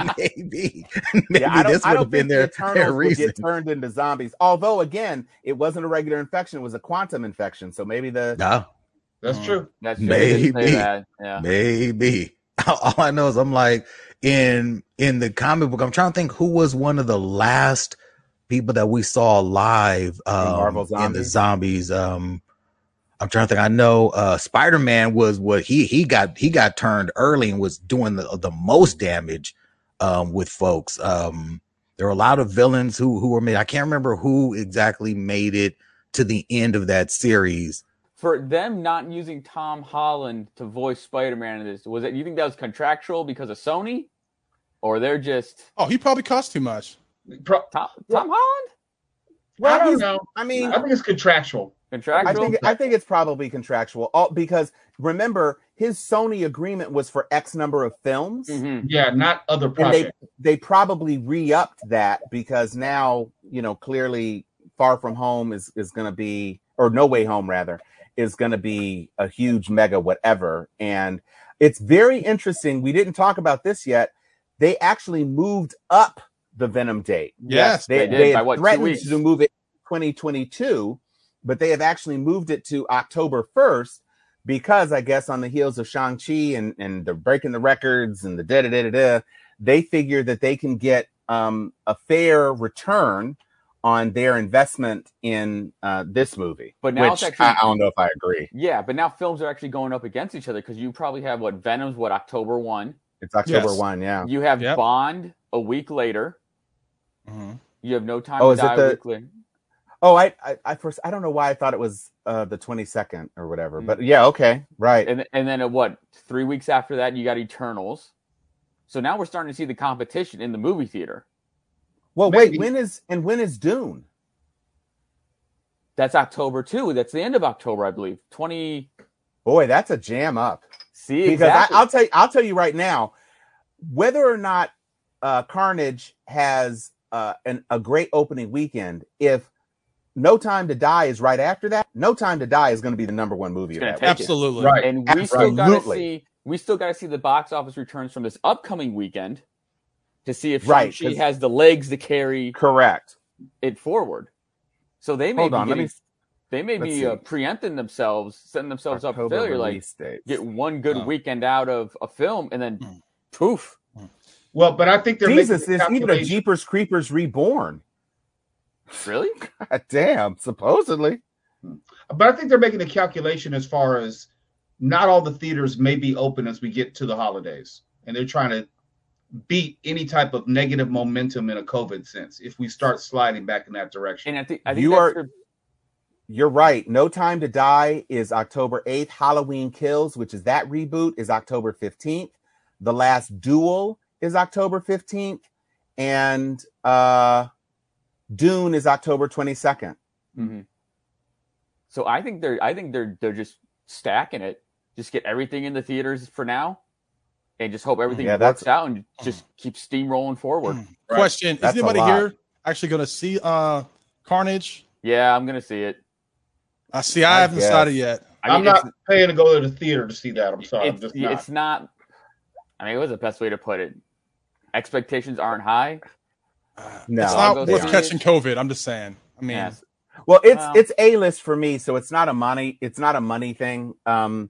maybe, maybe
yeah, I don't,
this
I
would
don't
have been
think the
their,
Eternals
their
would
reason.
get turned into zombies. Although, again, it wasn't a regular infection; it was a quantum infection. So maybe the
No,
That's
Mm.
true.
That's true. They didn't say
Maybe.
that. Yeah.
maybe. All I know is I'm like in in the comic book. I'm trying to think who was one of the last people that we saw live um,
Marvel
in the
Zombies?
zombies. Um, I'm trying to think. I know uh, Spider-Man was what he he got he got turned early and was doing the the most damage um, with folks. Um, there were a lot of villains who who were made. I can't remember who exactly made it to the end of that series.
For them not using Tom Holland to voice Spider-Man in this, was it? You think that was contractual because of Sony, or they're just
Oh, he probably cost too much.
Pro-
Tom, Tom Holland
well,
I don't
he's-
know.
I mean,
I think it's contractual.
I
contractual?
think I think it's probably contractual. All, because remember, his Sony agreement was for X number of films.
Mhm.
Yeah, not other
And they
projects.
they probably re-upped that because now, you know, clearly Far From Home is is going to be, or No Way Home rather, is going to be a huge mega whatever. And it's very interesting. We didn't talk about this yet. They actually moved up the Venom date.
Yes,
They,
they did,
they
by
had
what, two
threatened
weeks?
to move it twenty twenty-two, but they have actually moved it to October first because I guess on the heels of Shang-Chi and, and they're breaking the records and the da da da da da, they figure that they can get um, a fair return on their investment in uh, this movie.
But now
which
it's actually-
I, I don't know if I agree.
Yeah, but now films are actually going up against each other because you probably have what Venom's what October one.
It's October
Yes.
one, yeah.
You have
Yep.
Bond a week later.
Mhm.
You have No Time
Oh,
to
is it
Die a
the-
week later.
Oh, I, I, I first, I don't know why I thought it was uh, the twenty-second or whatever,
Mm.
but yeah, okay, right.
And and then at what three weeks after that you got Eternals. So now we're starting to see the competition in the movie theater.
Well,
Maybe.
wait, when is and when is Dune?
That's October too. That's the end of October, I believe. Twenty.
Boy, that's a jam up.
See,
Because
exactly.
I, I'll tell you, I'll tell you right now, whether or not uh, Carnage has uh, an, a great opening weekend, if No Time to Die is right after that, No Time to Die is going to be the number one movie
It's
of
gonna
that
take
week.
it.
Absolutely.
Right.
and we still got to
Absolutely.
see. We still got to see the box office returns from this upcoming weekend to see if
Right,
Shang-Chi
'cause-
has the legs to carry
Correct.
it forward. So they may
Hold
be
on, let
getting,
me
They may
Let's
be
see.
uh, preempting themselves, setting themselves up for
October
failure. Like
release dates.
get one good
Oh.
weekend out of a film, and then
Hmm.
poof.
Well, but I think they're
Jesus,
making
there's even a
calculation-
Jeepers Creepers Reborn.
Really?
God damn, supposedly.
But I think they're making a calculation as far as not all the theaters may be open as we get to the holidays, and they're trying to beat any type of negative momentum in a COVID sense if we start sliding back in that direction.
And I think I think
You
that's
are-
their-
You're right. No Time to Die is October eighth. Halloween Kills, which is that reboot, is October fifteenth. The Last Duel is October fifteenth. And uh, Dune is October twenty-second.
Mhm. So I think they're I think they're they're just stacking it. Just get everything in the theaters for now, and just hope everything
Yeah,
works
that's-
out and just keep steamrolling forward.
Hmm. Question:
That's
Is
a
anybody
lot.
here actually going to see uh, Carnage?
Yeah, I'm gonna see it.
I see. I,
I
haven't
guess.
decided yet.
I mean,
I'm not
it's,
paying to go to the theater to see that. I'm sorry. I'm
it's,
just not.
it's not. I mean, what's the best way to put it? Expectations aren't high.
No,
it's
I'll
not
go
worth
see
catching
it.
COVID. I'm just saying. I mean,
Yes.
Well, it's
Well-
it's A list for me, so it's not a money it's not a money thing. Um,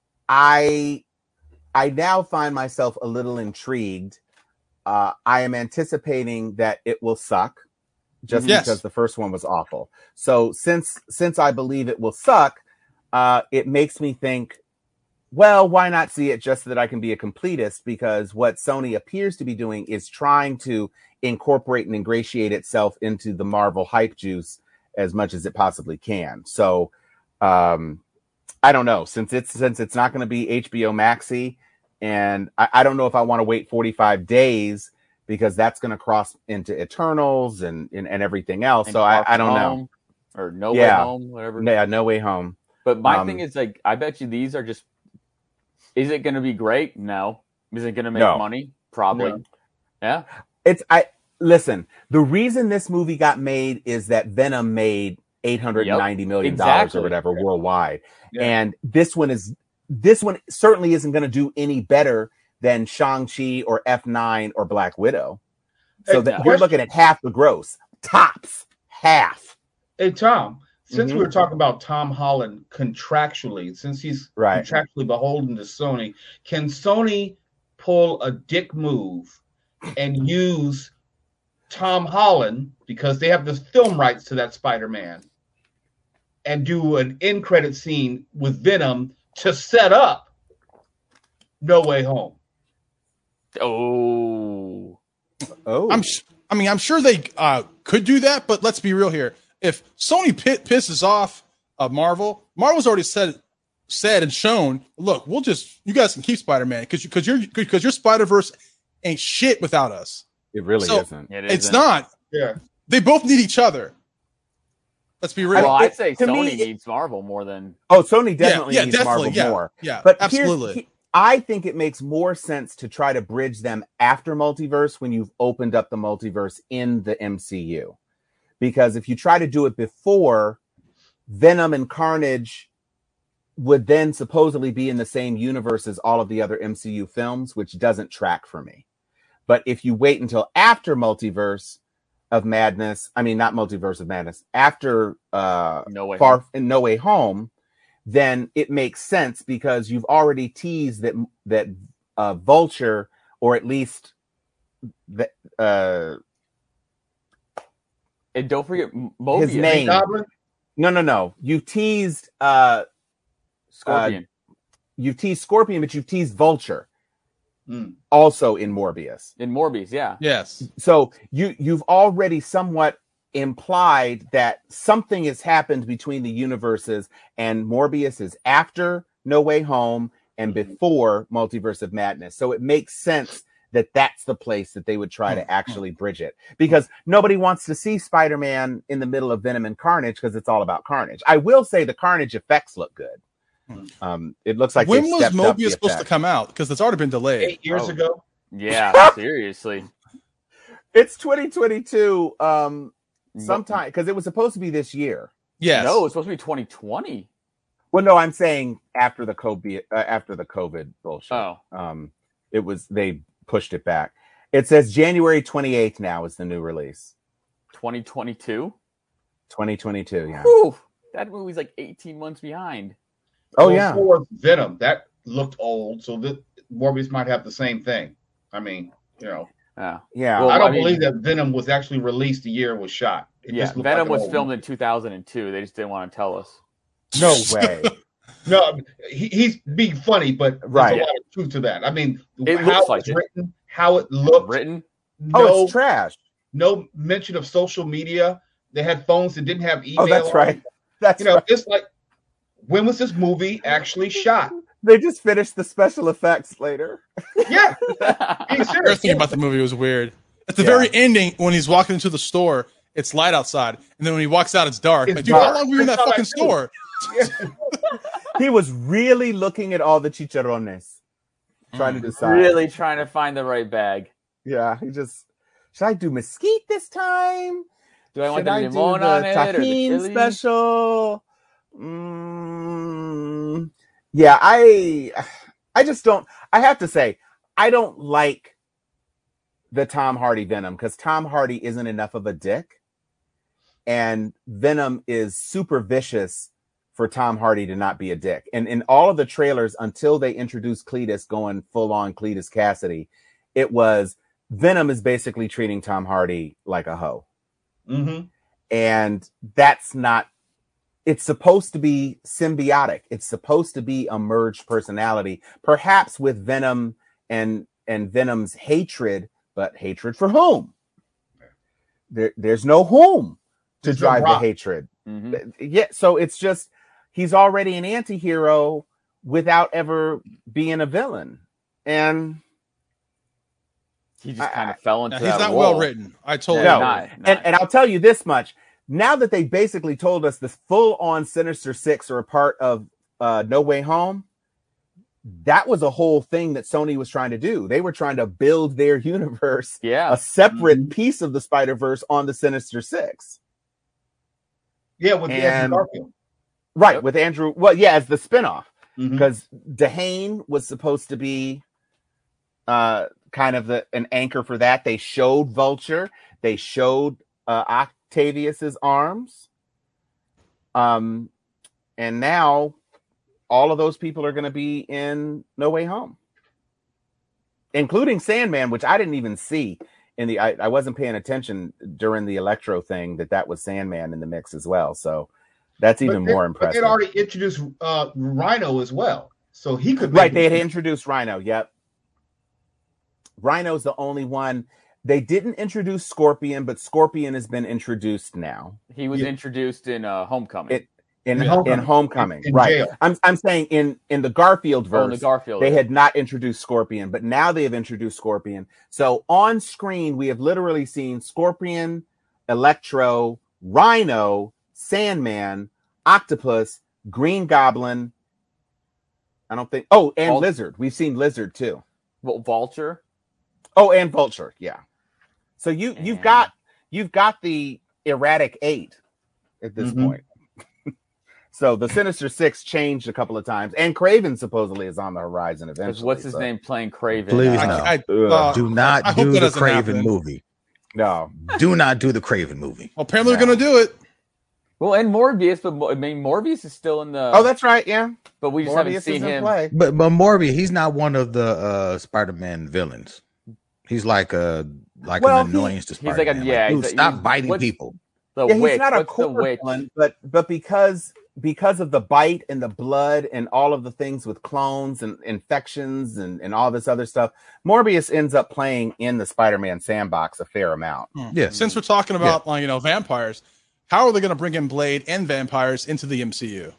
I I now find myself a little intrigued. Uh, I am anticipating that it will suck, just
Yes.
because the first one was awful. So since since I believe it will suck, uh, it makes me think, well, why not see it just so that I can be a completist? Because what Sony appears to be doing is trying to incorporate and ingratiate itself into the Marvel hype juice as much as it possibly can. So, um, I don't know, since it's since it's not going to be H B O Maxi, and I, I don't know if I want to wait forty-five days because that's going to cross into Eternals and and, and everything else.
And
so I,
Far
I
From
don't know.
Home, or No
Yeah.
Way Home, whatever.
Yeah, No Way Home.
But my
Um,
thing is, like, I bet you these are just. Is it going to be great? No. Is it going to make
No.
money? Probably.
No.
Yeah.
It's I listen. The reason this movie got made is that Venom made eight hundred and ninety million dollars
exactly.
or whatever worldwide,
Yeah.
and this one is this one certainly isn't going to do any better than Shang-Chi or F nine or Black Widow. So
Hey,
that
question-
you're looking at half the gross, tops half.
Hey, Tom, since
Mhm.
we were talking about Tom Holland contractually, since he's
Right.
contractually beholden to Sony, can Sony pull a dick move and use Tom Holland, because they have the film rights to that Spider-Man, and do an end credit scene with Venom to set up No Way Home?
Oh.
Oh,
I'm. sh- I mean, I'm sure they uh, could do that, but let's be real here. If Sony pi- pisses off uh, Marvel, Marvel's already said said and shown. Look, we'll just you guys can keep Spider-Man because because your because your Spider-Verse ain't shit without us.
it really
so-
isn't.
It
It's
isn't.
not.
Yeah.
They both need each other. Let's be real.
Well,
I-
I'd say
to
Sony
me, it-
needs Marvel more than.
Oh, Sony definitely
yeah,
needs
definitely,
Marvel
yeah,
more.
yeah,
But here's-
absolutely.
he- I think it makes more sense to try to bridge them after multiverse when you've opened up the multiverse in the M C U. Because if you try to do it before, Venom and Carnage would then supposedly be in the same universe as all of the other M C U films, which doesn't track for me. But if you wait until after Multiverse of Madness, I mean, not Multiverse of Madness, after uh,
No Way
Far
Home.
in No Way Home, then it makes sense because you've already teased that that uh, Vulture, or at least the, uh,
And don't forget M- Mobius.
his name.
Goblin?
No, no, no. You've teased uh,
Scorpion.
you've teased Scorpion, but you've teased Vulture
Mm.
also in Morbius.
in Morbius, yeah.
Yes.
So you you've already somewhat implied that something has happened between the universes, and Morbius is after No Way Home and before Multiverse of Madness. So it makes sense that that's the place that they would try to actually bridge it, because nobody wants to see Spider-Man in the middle of Venom and Carnage because it's all about Carnage. I will say the Carnage effects look good. Um, it looks like
when
they've
was
stepped up the
Mobius supposed to
effects.
come out? Because it's already been delayed.
Eight years
Oh.
ago?
Yeah, seriously.
It's twenty twenty-two. Um, sometime because it was supposed to be this year.
Yes.
No, it's supposed to be twenty twenty.
Well, no, I'm saying after the COVID, uh, after the COVID bullshit.
Oh.
Um, it was they pushed it back. It says January twenty-eighth now is the new release.
twenty twenty-two?
twenty twenty-two. Yeah.
Whew, that movie's like eighteen months behind.
Oh
Well,
yeah.
For Venom, that looked old, so that Morbius might have the same thing. I mean, you know,
Yeah.
Yeah.
Well,
I don't
I mean-
believe that Venom was actually released the year it was shot. It
Yeah,
just looked
Venom
like an
was
old
filmed
movie.
in two thousand two. They just didn't want to tell us.
No way.
No, he, he's being funny, but there's
Right.
a lot of truth to that. I mean,
It
how
looks
it
like
was
it.
written, how it looked,
Written?
Oh,
no,
it's trash.
no mention of social media. They had phones that didn't have email.
Oh, that's
on
right.
them.
That's
You know,
right.
it's like, when was this movie actually shot?
They just finished the special effects later.
Yeah, being serious.
Everything about the movie was weird. At the
Yeah.
very ending, when he's walking into the store, it's light outside, and then when he walks out, it's dark.
It's
like, dude,
dark.
how long were you in that
That's how
fucking
I
store?
He was really looking at all the chicharrones, trying to decide.
Really trying to find the right bag.
Yeah, he just. Should I do mesquite this time?
Do I want
Should
the
I
limon
do
on
the
it or the
tahini
chili?
special? Mm, yeah, I, I just don't. I have to say, I don't like the Tom Hardy Venom because Tom Hardy isn't enough of a dick, and Venom is super vicious for Tom Hardy to not be a dick. And in all of the trailers, until they introduced Cletus going full on Cletus Cassidy, it was Venom is basically treating Tom Hardy like a hoe.
Mm-hmm.
And that's not, it's supposed to be symbiotic. It's supposed to be a merged personality, perhaps with Venom and, and Venom's hatred, but hatred for whom? There, there's no whom to
There's no
drive the
rock.
hatred.
Mhm.
Yeah. So it's just, he's already an anti-hero without ever being a villain. And
He just
I-
kind of fell into
Yeah, he's
that
not
wall.
well written. I totally
Yeah,
No.
agree.
not- not-
And, and I'll tell you this much. Now that they basically told us the full-on Sinister Six are a part of uh, No Way Home, that was a whole thing that Sony was trying to do. They were trying to build their universe,
yeah.
a separate
Mhm.
piece of the Spider-Verse on the Sinister Six.
Yeah, with
And-
Andrew Garfield.
Right,
Yep.
with Andrew. Well, yeah, as the spinoff.
Mhm.
Because Dehane was supposed to be uh, kind of the, an anchor for that. They showed Vulture. They showed uh, Octavius's arms. Um, and now all of those people are going to be in No Way Home, including Sandman, which I didn't even see in the. I, I wasn't paying attention during the Electro thing that that was Sandman in the mix as well. So that's even
But they-
more
But
impressive.
they'd already introduced uh, Rhino as well, so he could
Right, they
maybe-
had introduced Rhino. Yep, Rhino's the only one. They didn't introduce Scorpion, but Scorpion has been introduced now
He was
Yeah.
introduced in uh, Homecoming.
It- in
In
in
Homecoming.
Homecoming.
In- in
right,
jail.
I'm I'm saying in in the Garfield
oh, in the
verse.
Garfield.
They had not introduced Scorpion, but now they have introduced Scorpion. So on screen, we have literally seen Scorpion, Electro, Rhino, Sandman, Octopus, Green Goblin. I don't think. Oh, and
Vul-
Lizard. We've seen Lizard too.
Vul- Vulture.
Oh, and Vulture. Yeah. So you you've
And-
got you've got the erratic eight at this
Mhm.
point. So the Sinister Six changed a couple of times, and Craven supposedly is on the horizon
Because
eventually.
what's his
so-
name playing Craven?
Please
Uh,
no.
I, I,
Ugh.
uh,
Do not
I hope
do
that
the
doesn't
Craven
happen.
movie.
No.
Do not do the Craven movie.
well, apparently
No.
they're going to do it.
Well, and Morbius, but Mo- I mean Morbius is still in the.
Oh, that's right. Yeah.
but we just
Morbius
haven't
is
seen
in
him.
play.
But but Morbius, he's not one of the uh, Spider-Man villains. He's like a like
Well,
an
he-
annoyance to
he's like
Spider-Man.
a- yeah,
dude,
he's a-
stop
he's-
biting
what's-
people.
The
Yeah,
witch.
he's not a
What's the
core
witch?
villain, but but because because of the bite and the blood and all of the things with clones and infections and, and all this other stuff, Morbius ends up playing in the Spider-Man sandbox a fair amount.
Yeah.
Since we're talking about like, you know, vampires, how are they going to bring in Blade and vampires into the M C U?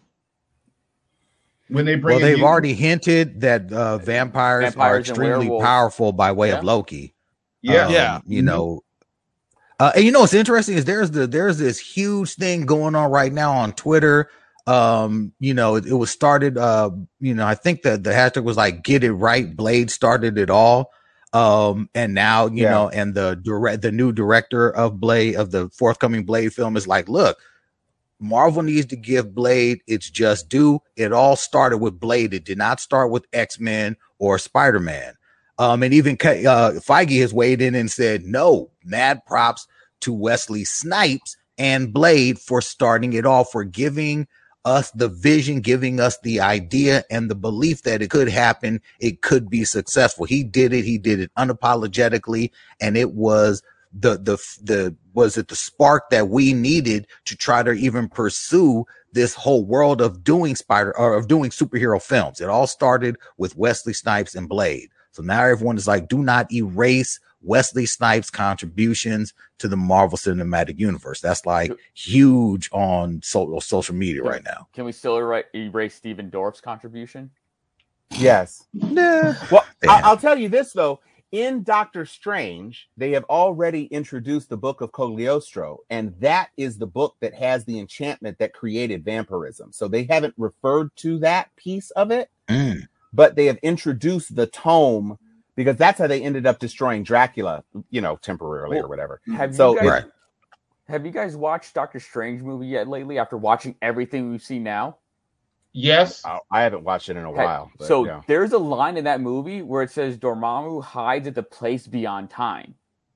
when they bring
Well,
in
they've
you-
already hinted that uh, vampires, are
Vampires and
extremely
werewolves.
powerful by way
Yeah.
of Loki.
yeah,
Um,
Yeah.
You know, uh, and you know what's interesting is there's the there's this huge thing going on right now on Twitter. Um, you know, it, it was started. Uh, you know, I think that the hashtag was like "Get It Right." Blade started it all. Um, and now you
Yeah.
know, and the direct the new director of Blade of the forthcoming Blade film is like, look, Marvel needs to give Blade its just due. It all started with Blade. It did not start with X-Men or Spider-Man. Um, and even uh, Feige has weighed in and said, no, mad props to Wesley Snipes and Blade for starting it off, for giving us the vision, giving us the idea and the belief that it could happen, it could be successful. He did it. He did it unapologetically, and it was the the the was it the spark that we needed to try to even pursue this whole world of doing spider or of doing superhero films. It all started with Wesley Snipes and Blade. So now everyone is like, do not erase Wesley Snipes' contributions to the Marvel Cinematic Universe. That's like huge on so, social media right now.
Can we still er- erase Stephen Dorff's contribution?
Yes.
Nah.
Well, I- I'll tell you this, though. In Doctor Strange, they have already introduced the Book of Cagliostro, and that is the book that has the enchantment that created vampirism. So they haven't referred to that piece of it,
Mm.
but they have introduced the tome, because that's how they ended up destroying Dracula, you know, temporarily
Well,
or whatever.
Have
So-
you guys,
Right.
have you guys watched Doctor Strange movie yet lately? After watching everything we've seen now,
Yes.
I I haven't watched it in a while. but,
so
yeah.
there's a line in that movie where it says Dormammu hides at the place beyond time.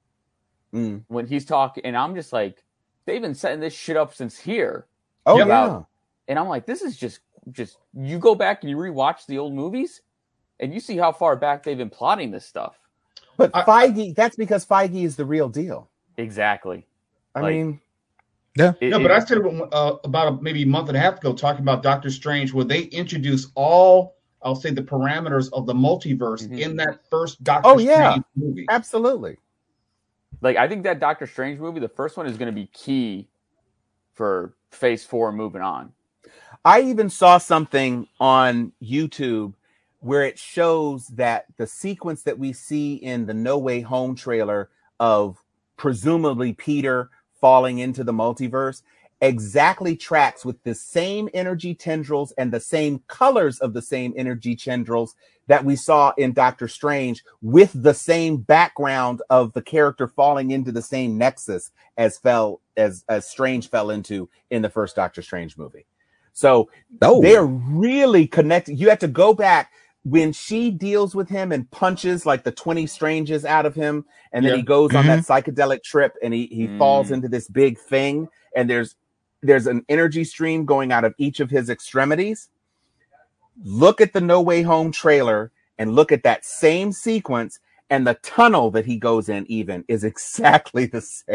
Mm.
When he's talking, and I'm just like, they've been setting this shit up since here,
Oh,
Yeah.
yeah.
and I'm like, this is just just you go back and you rewatch the old movies, and you see how far back they've been plotting this stuff.
But
I-
Feige, that's because Feige is the real deal.
Exactly.
I
Like-
mean,
Yeah.
It-
No,
it-
but I said uh, about a, maybe a month and a half ago, talking about Doctor Strange, where they introduce all, I'll say, the parameters of the multiverse
Mhm.
in that first Doctor
Oh, yeah.
Strange movie.
absolutely.
Like, I think that Doctor Strange movie, the first one, is going to be key for Phase Four moving on.
I even saw something on YouTube where it shows that the sequence that we see in the No Way Home trailer of presumably Peter falling into the multiverse exactly tracks with the same energy tendrils and the same colors of the same energy tendrils that we saw in Doctor Strange, with the same background of the character falling into the same nexus as fell as as Strange fell into in the first Doctor Strange movie. So
Oh,
they're really connected. You have to go back when she deals with him and punches like the twenty Stranges out of him, and then
Yeah.
he goes on that psychedelic trip and he he
Mm.
falls into this big thing, and there's there's an energy stream going out of each of his extremities. Look at the No Way Home trailer and look at that same sequence, and the tunnel that he goes in even is exactly the same.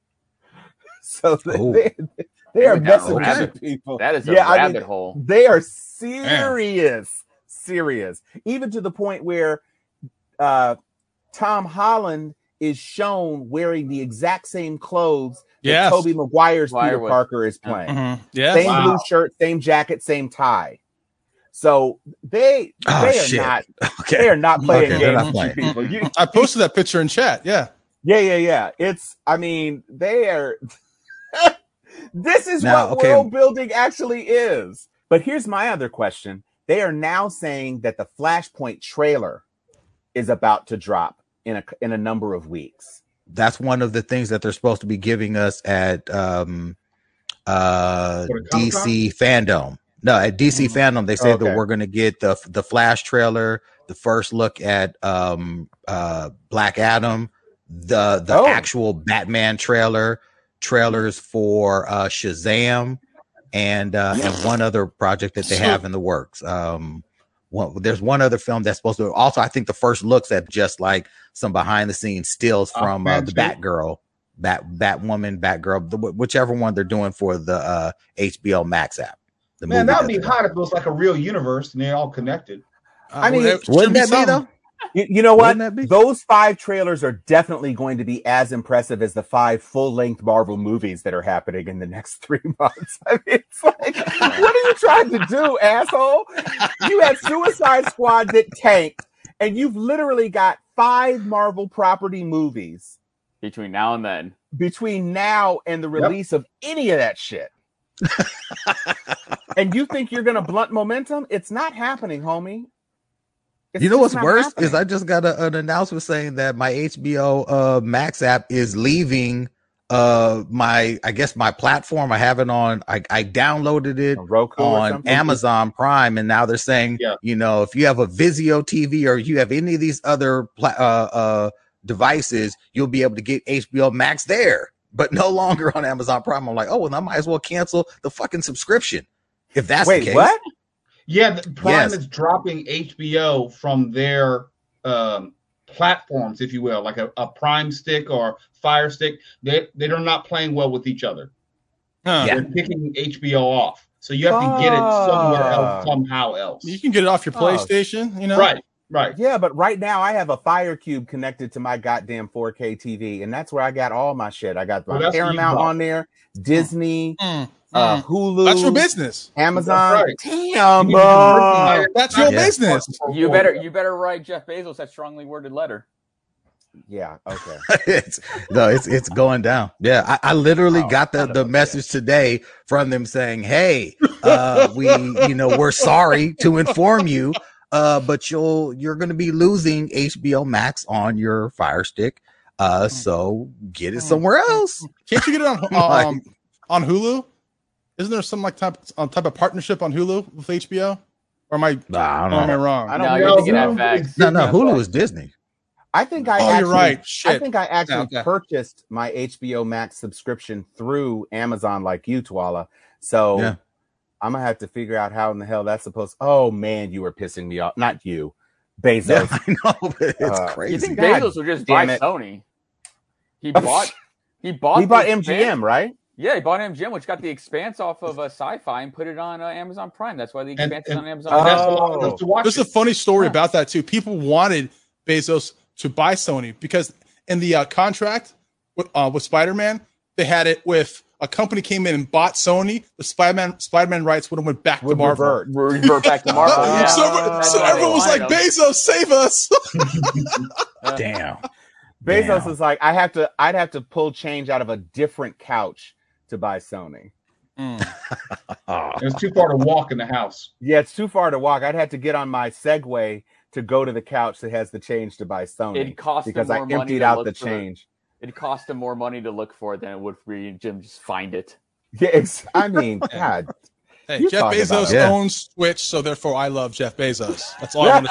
So
Oh.
they, they are
went down a
messing
rabbit-
with people.
That is a
Yeah, I
rabbit
mean,
hole.
They are serious, serious, even to the point where uh, Tom Holland is shown wearing the exact same clothes that
Yes.
Tobey Maguire's
Maguire
Peter
was-
Parker is playing.
Mhm. Yeah.
Same
Wow.
blue shirt, same jacket, same tie. So they
Oh,
they are
shit.
not
okay.
they are not playing
Okay, they're
games
not
with you
playing.
people. You,
I posted that picture in chat. Yeah.
yeah, yeah, yeah. It's I mean they are. This is
Now,
what
okay.
world building actually is. But here's my other question. They are now saying that the Flashpoint trailer is about to drop in a in a number of weeks.
That's one of the things that they're supposed to be giving us at um uh
For the
D C Fandom. No, at D C Fandom, they said
Okay.
that we're going to get the the Flash trailer, the first look at um uh Black Adam, the the
Oh.
actual Batman trailer, trailers for uh Shazam, and uh and one other project that they have in the works. Um one, there's one other film that's supposed to also, I think the first looks at just like some behind the scenes stills from uh, the
Aquaman too?
Batgirl, Bat Batwoman, Batgirl, the, whichever one they're doing for the uh H B O Max app. The
Man,
movie
that would be
they're
hot if it was like a real universe and they're all connected.
Uh,
I mean,
it should
Wouldn't that be
something.
though?
You, you know what?
Wouldn't that be?
Those five trailers are definitely going to be as impressive as the five full-length Marvel movies that are happening in the next three months. I mean, it's like, what are you trying to do, asshole? You had Suicide Squad that tanked, and you've literally got five Marvel property movies
Between now and then.
between now and the release of any of that shit. And you think you're going to blunt momentum? It's not happening, homie. It's
You know
just
what's
not
worse
happening.
is I just got a, an announcement saying that my H B O uh, Max app is leaving uh my I guess my platform. I have it on. I, I downloaded it
A Roku or
on
something?
Amazon Prime, and now they're saying,
Yeah.
you know, if you have a Vizio T V or you have any of these other pla- uh, uh, devices, you'll be able to get H B O Max there. but no longer on Amazon Prime. I'm like, oh, well, I might as well cancel the fucking subscription if that's
Wait,
the case.
what?
Yeah, the Prime
Yes.
is dropping H B O from their um, platforms, if you will, like a, a Prime Stick or Fire Stick. They they're not playing well with each other.
Huh.
Yeah.
They're kicking H B O off, so you have to get it somewhere
Ah.
else, somehow else.
You can get it off your
Oh.
PlayStation, you know?
Right, right.
Yeah, but right now I have a Fire Cube connected to my goddamn four K T V, and that's where I got all my shit. I got my
Well, that's what you
Paramount
bought.
on there, Disney,
Mm,
uh,
mm.
Hulu,
That's your business.
Amazon.
That's
Damn,
You
bro.
need
That's your
Yeah.
business.
You better you better write Jeff Bezos that strongly worded letter.
Yeah, okay.
it's no, it's it's going down. Yeah, I, I literally
Oh,
got the,
son of
the
a
message today from them saying, "Hey, uh, we you know we're sorry to inform you, uh, but you'll you're going to be losing H B O Max on your Fire Stick. Uh, so get it somewhere else."
Can't you get it on
Like-
um, on Hulu? Isn't there some like type um, type of partnership on Hulu with H B O? Or am I,
Nah, I
or
don't
am I
know.
wrong?
I
No,
don't
you're
know.
thinking
Hulu
F X.
is
No, no,
Disney
Hulu
Plus.
is Disney.
I think I
Oh,
actually,
you're right.
I
Shit.
think I actually
Okay.
purchased my H B O Max subscription through Amazon, like you, Twala. So
Yeah.
I'm gonna have to figure out how in the hell that's supposed. Oh man, you were pissing me off. Not you, Bezos.
Yeah, I know, but it's
Uh,
You
crazy.
think
God
Bezos would just buy
damn it.
Sony? He bought. He bought.
He bought
the
M G M,
Expanse-
right?
Yeah, he bought M G M, which got the Expanse off of uh, Sci-Fi and put it on uh, Amazon Prime. That's why the
And,
Expanse is
and,
on Amazon.
and
Prime.
that's allowed us to watch
There's
it.
a funny story
Yeah.
about that too. People wanted Bezos to buy Sony because in the uh, contract with uh, with Spider-Man, they had it with a company came in and bought Sony. The Spider-Man Spider-Man rights would have went back to
Would
Marvel.
revert.
Revert back to Marvel.
Oh,
yeah.
So,
That's
so
why they
everyone was like,
wanted him.
"Bezos, save us!"
Damn.
Bezos
Damn.
is like, I have to. I'd have to pull change out of a different couch to buy Sony.
Oh.
It was too far to walk in the house.
Yeah, it's too far to walk. I'd have to get on my Segway to go to the couch that has the change to buy Sony
It cost him
because I
more money
emptied
to
out
look
the
for
change.
It cost him more money to look for it than it would for you, Jim. Just find it.
Yeah, it's, I mean, God.
Hey,
You
Jeff
talking about
Bezos
it. Yeah.
owns Twitch, so therefore I love Jeff Bezos. That's all I want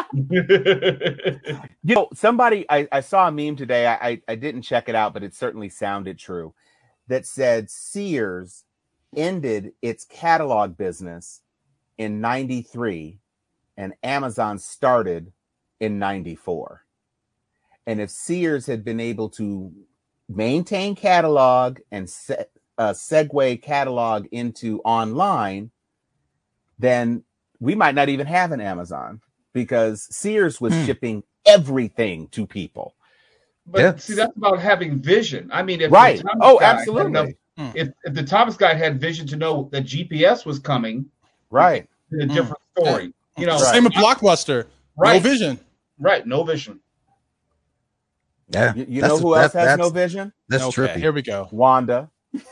to say.
You know, somebody I, I saw a meme today. I, I I didn't check it out, but it certainly sounded true. That said Sears ended its catalog business in ninety-three, and Amazon started in ninety-four. And if Sears had been able to maintain catalog and se- uh, segue catalog into online, then we might not even have an Amazon because Sears was
Hmm.
shipping everything to people.
But
Yeah.
see, that's about having vision. I mean, if
Right.
the Thomas
Oh,
guy had
absolutely.
enough- if, if the Thomas guy had vision to know that G P S was coming,
Right.
it's a
Mm.
different story. You know,
Same with Blockbuster.
Right.
No vision.
right? No vision.
Yeah.
You, you
That's-
know who else
that-
has no
that's-
vision?
That's
okay,
trippy.
here we go.
Wanda.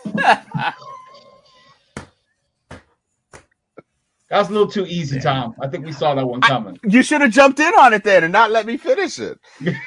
That was a little too easy, Tom. I think we saw that one coming.
You should have jumped in on it then and not let me finish it.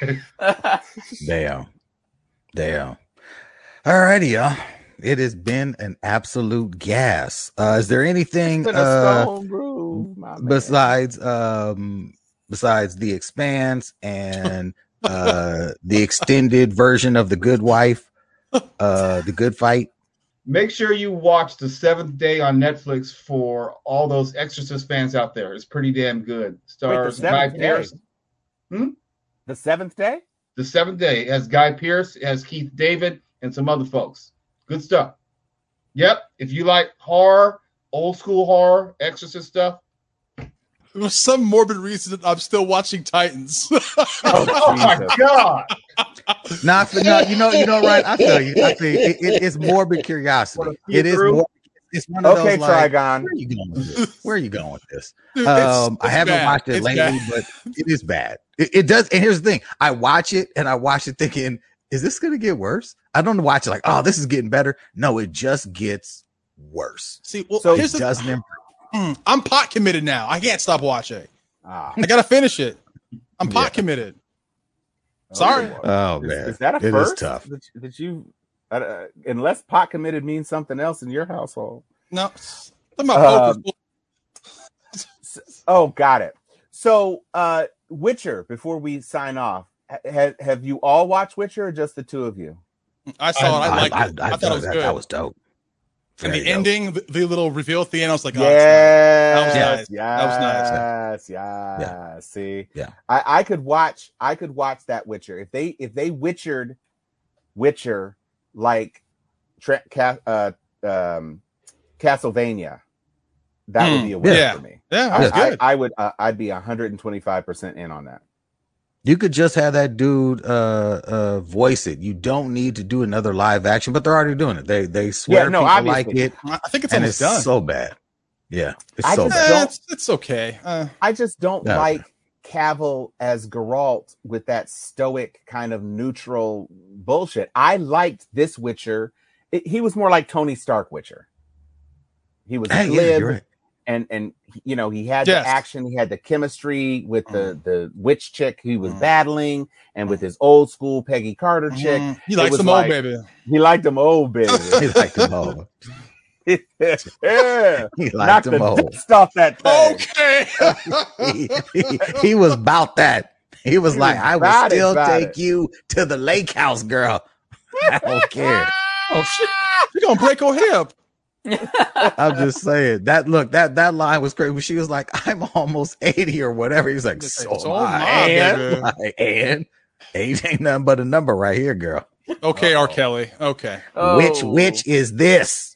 Damn. Damn. All righty, y'all. It has been an absolute gas. Uh, is there anything
Been a
uh,
stone groove, my man.
besides um, besides the Expanse and uh, the extended version of The Good Wife, uh, The Good Fight?
Make sure you watch The Seventh Day on Netflix for all those Exorcist fans out there. It's pretty damn good. Stars Guy
Seventh Day?
Pearce.
The seventh day?
The Seventh Day. It has Guy Pearce, it has Keith David, and some other folks. Good stuff. Yep. If you like horror, old school horror, Exorcist stuff.
For some morbid reason, I'm still watching Titans.
Oh, my
Jesus.
God.
Nah, for, no, you know, you know, right? I tell you, I think it, it, it's morbid curiosity. It is more. It's one of
Okay,
those like,
Trigon.
where are you going with this? Where are you going with this?
Dude,
Um, I
it's
haven't
bad.
watched it
It's
lately,
bad.
but it is bad. It, it does. And here's the thing: I watch it, and I watch it thinking, "Is this going to get worse?" I don't watch it like, "Oh, this is getting better." No, it just gets worse.
See, well,
So
It
here's the,
doesn't improve.
Mm, I'm pot committed now. I can't stop watching.
Ah.
I gotta finish it. I'm pot
Yeah.
committed. Sorry.
Oh
Is,
man,
is that a
It is
first?
tough.
That, that you, uh, unless pot committed means something else in your household.
No, talking about
Um,
poker.
S- Oh, got it. So, uh, Witcher. Before we sign off, ha- ha- have you all watched Witcher, or just the two of you?
I saw it. I liked
I,
it.
I,
I, thought it was
that,
good.
that was dope.
And
Very
the
dope.
ending, the, the little reveal at the end, I was like, oh,
yes,
that was nice.
yes,
That was nice.
yes, yeah. See,
Yeah.
I, I could watch, I could watch that Witcher if they if they Witchered Witcher like tra- ca- uh, um, Castlevania. That
Mm,
would be a win
yeah.
for me.
Yeah, that
I,
was good.
I, I would, uh, I'd be one hundred twenty-five percent in on that.
You could just have that dude uh uh voice it. You don't need to do another live action, but they're already doing it. They they swear
Yeah, no,
people
obviously.
like it,
I think it's
and
almost
it's
done.
so bad. Yeah, it's
I
so
just
bad.
Eh,
don't-
it's, it's okay. Uh,
I just don't
No.
like Cavill as Geralt with that stoic kind of neutral bullshit. I liked this Witcher. It, he was more like Tony Stark Witcher. He was
Hey, yeah,
glib,
you're right.
and and you know he had
Yes.
the action, he had the chemistry with the the witch chick he was
Mm.
battling, and with his old school Peggy Carter chick.
mm, he
It
likes
was
them
like-
old, baby.
He liked them old, baby.
He liked them all.
yeah,
He
knocked
liked
the
them all.
dust off that thing.
Okay.
he, he, he was about that. He was
He
like,
was
I will
about it,
still
about
take
it.
you to the lake house, girl. I don't care.
Oh shit! You're gonna break her hip.
I'm just saying that. Look, that that line was great. When she was like, "I'm almost eighty or whatever," he was like,
Just
"So,
like, so
am
am
I."
I,
And,
baby.
like, and age ain't nothing but a number right here, girl.
Okay, R. Kelly. Okay.
Oh.
Which which is this?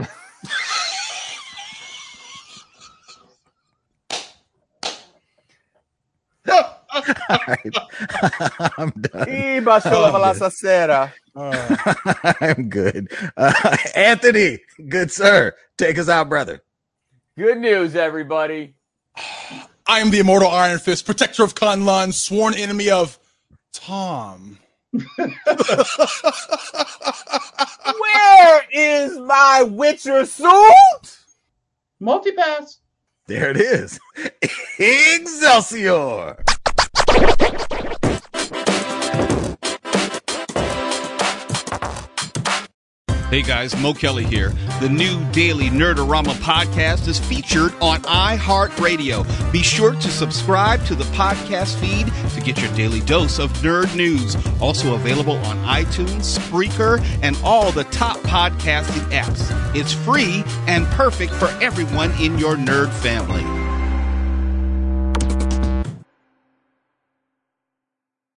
All right. I'm done.
Y basó la
Oh,
balacera.
Uh,
I'm good. Uh, Anthony, good sir, take us out, brother.
Good news, everybody.
I am the immortal Iron Fist, protector of Kunlun, sworn enemy of Tom.
Where is my Witcher suit?
Multipass.
There it is. Excelsior.
Hey guys, Mo Kelly here. The new daily Nerdorama podcast is featured on iHeartRadio. Be sure to subscribe to the podcast feed to get your daily dose of nerd news. Also available on iTunes, Spreaker, and all the top podcasting apps. It's free and perfect for everyone in your nerd family.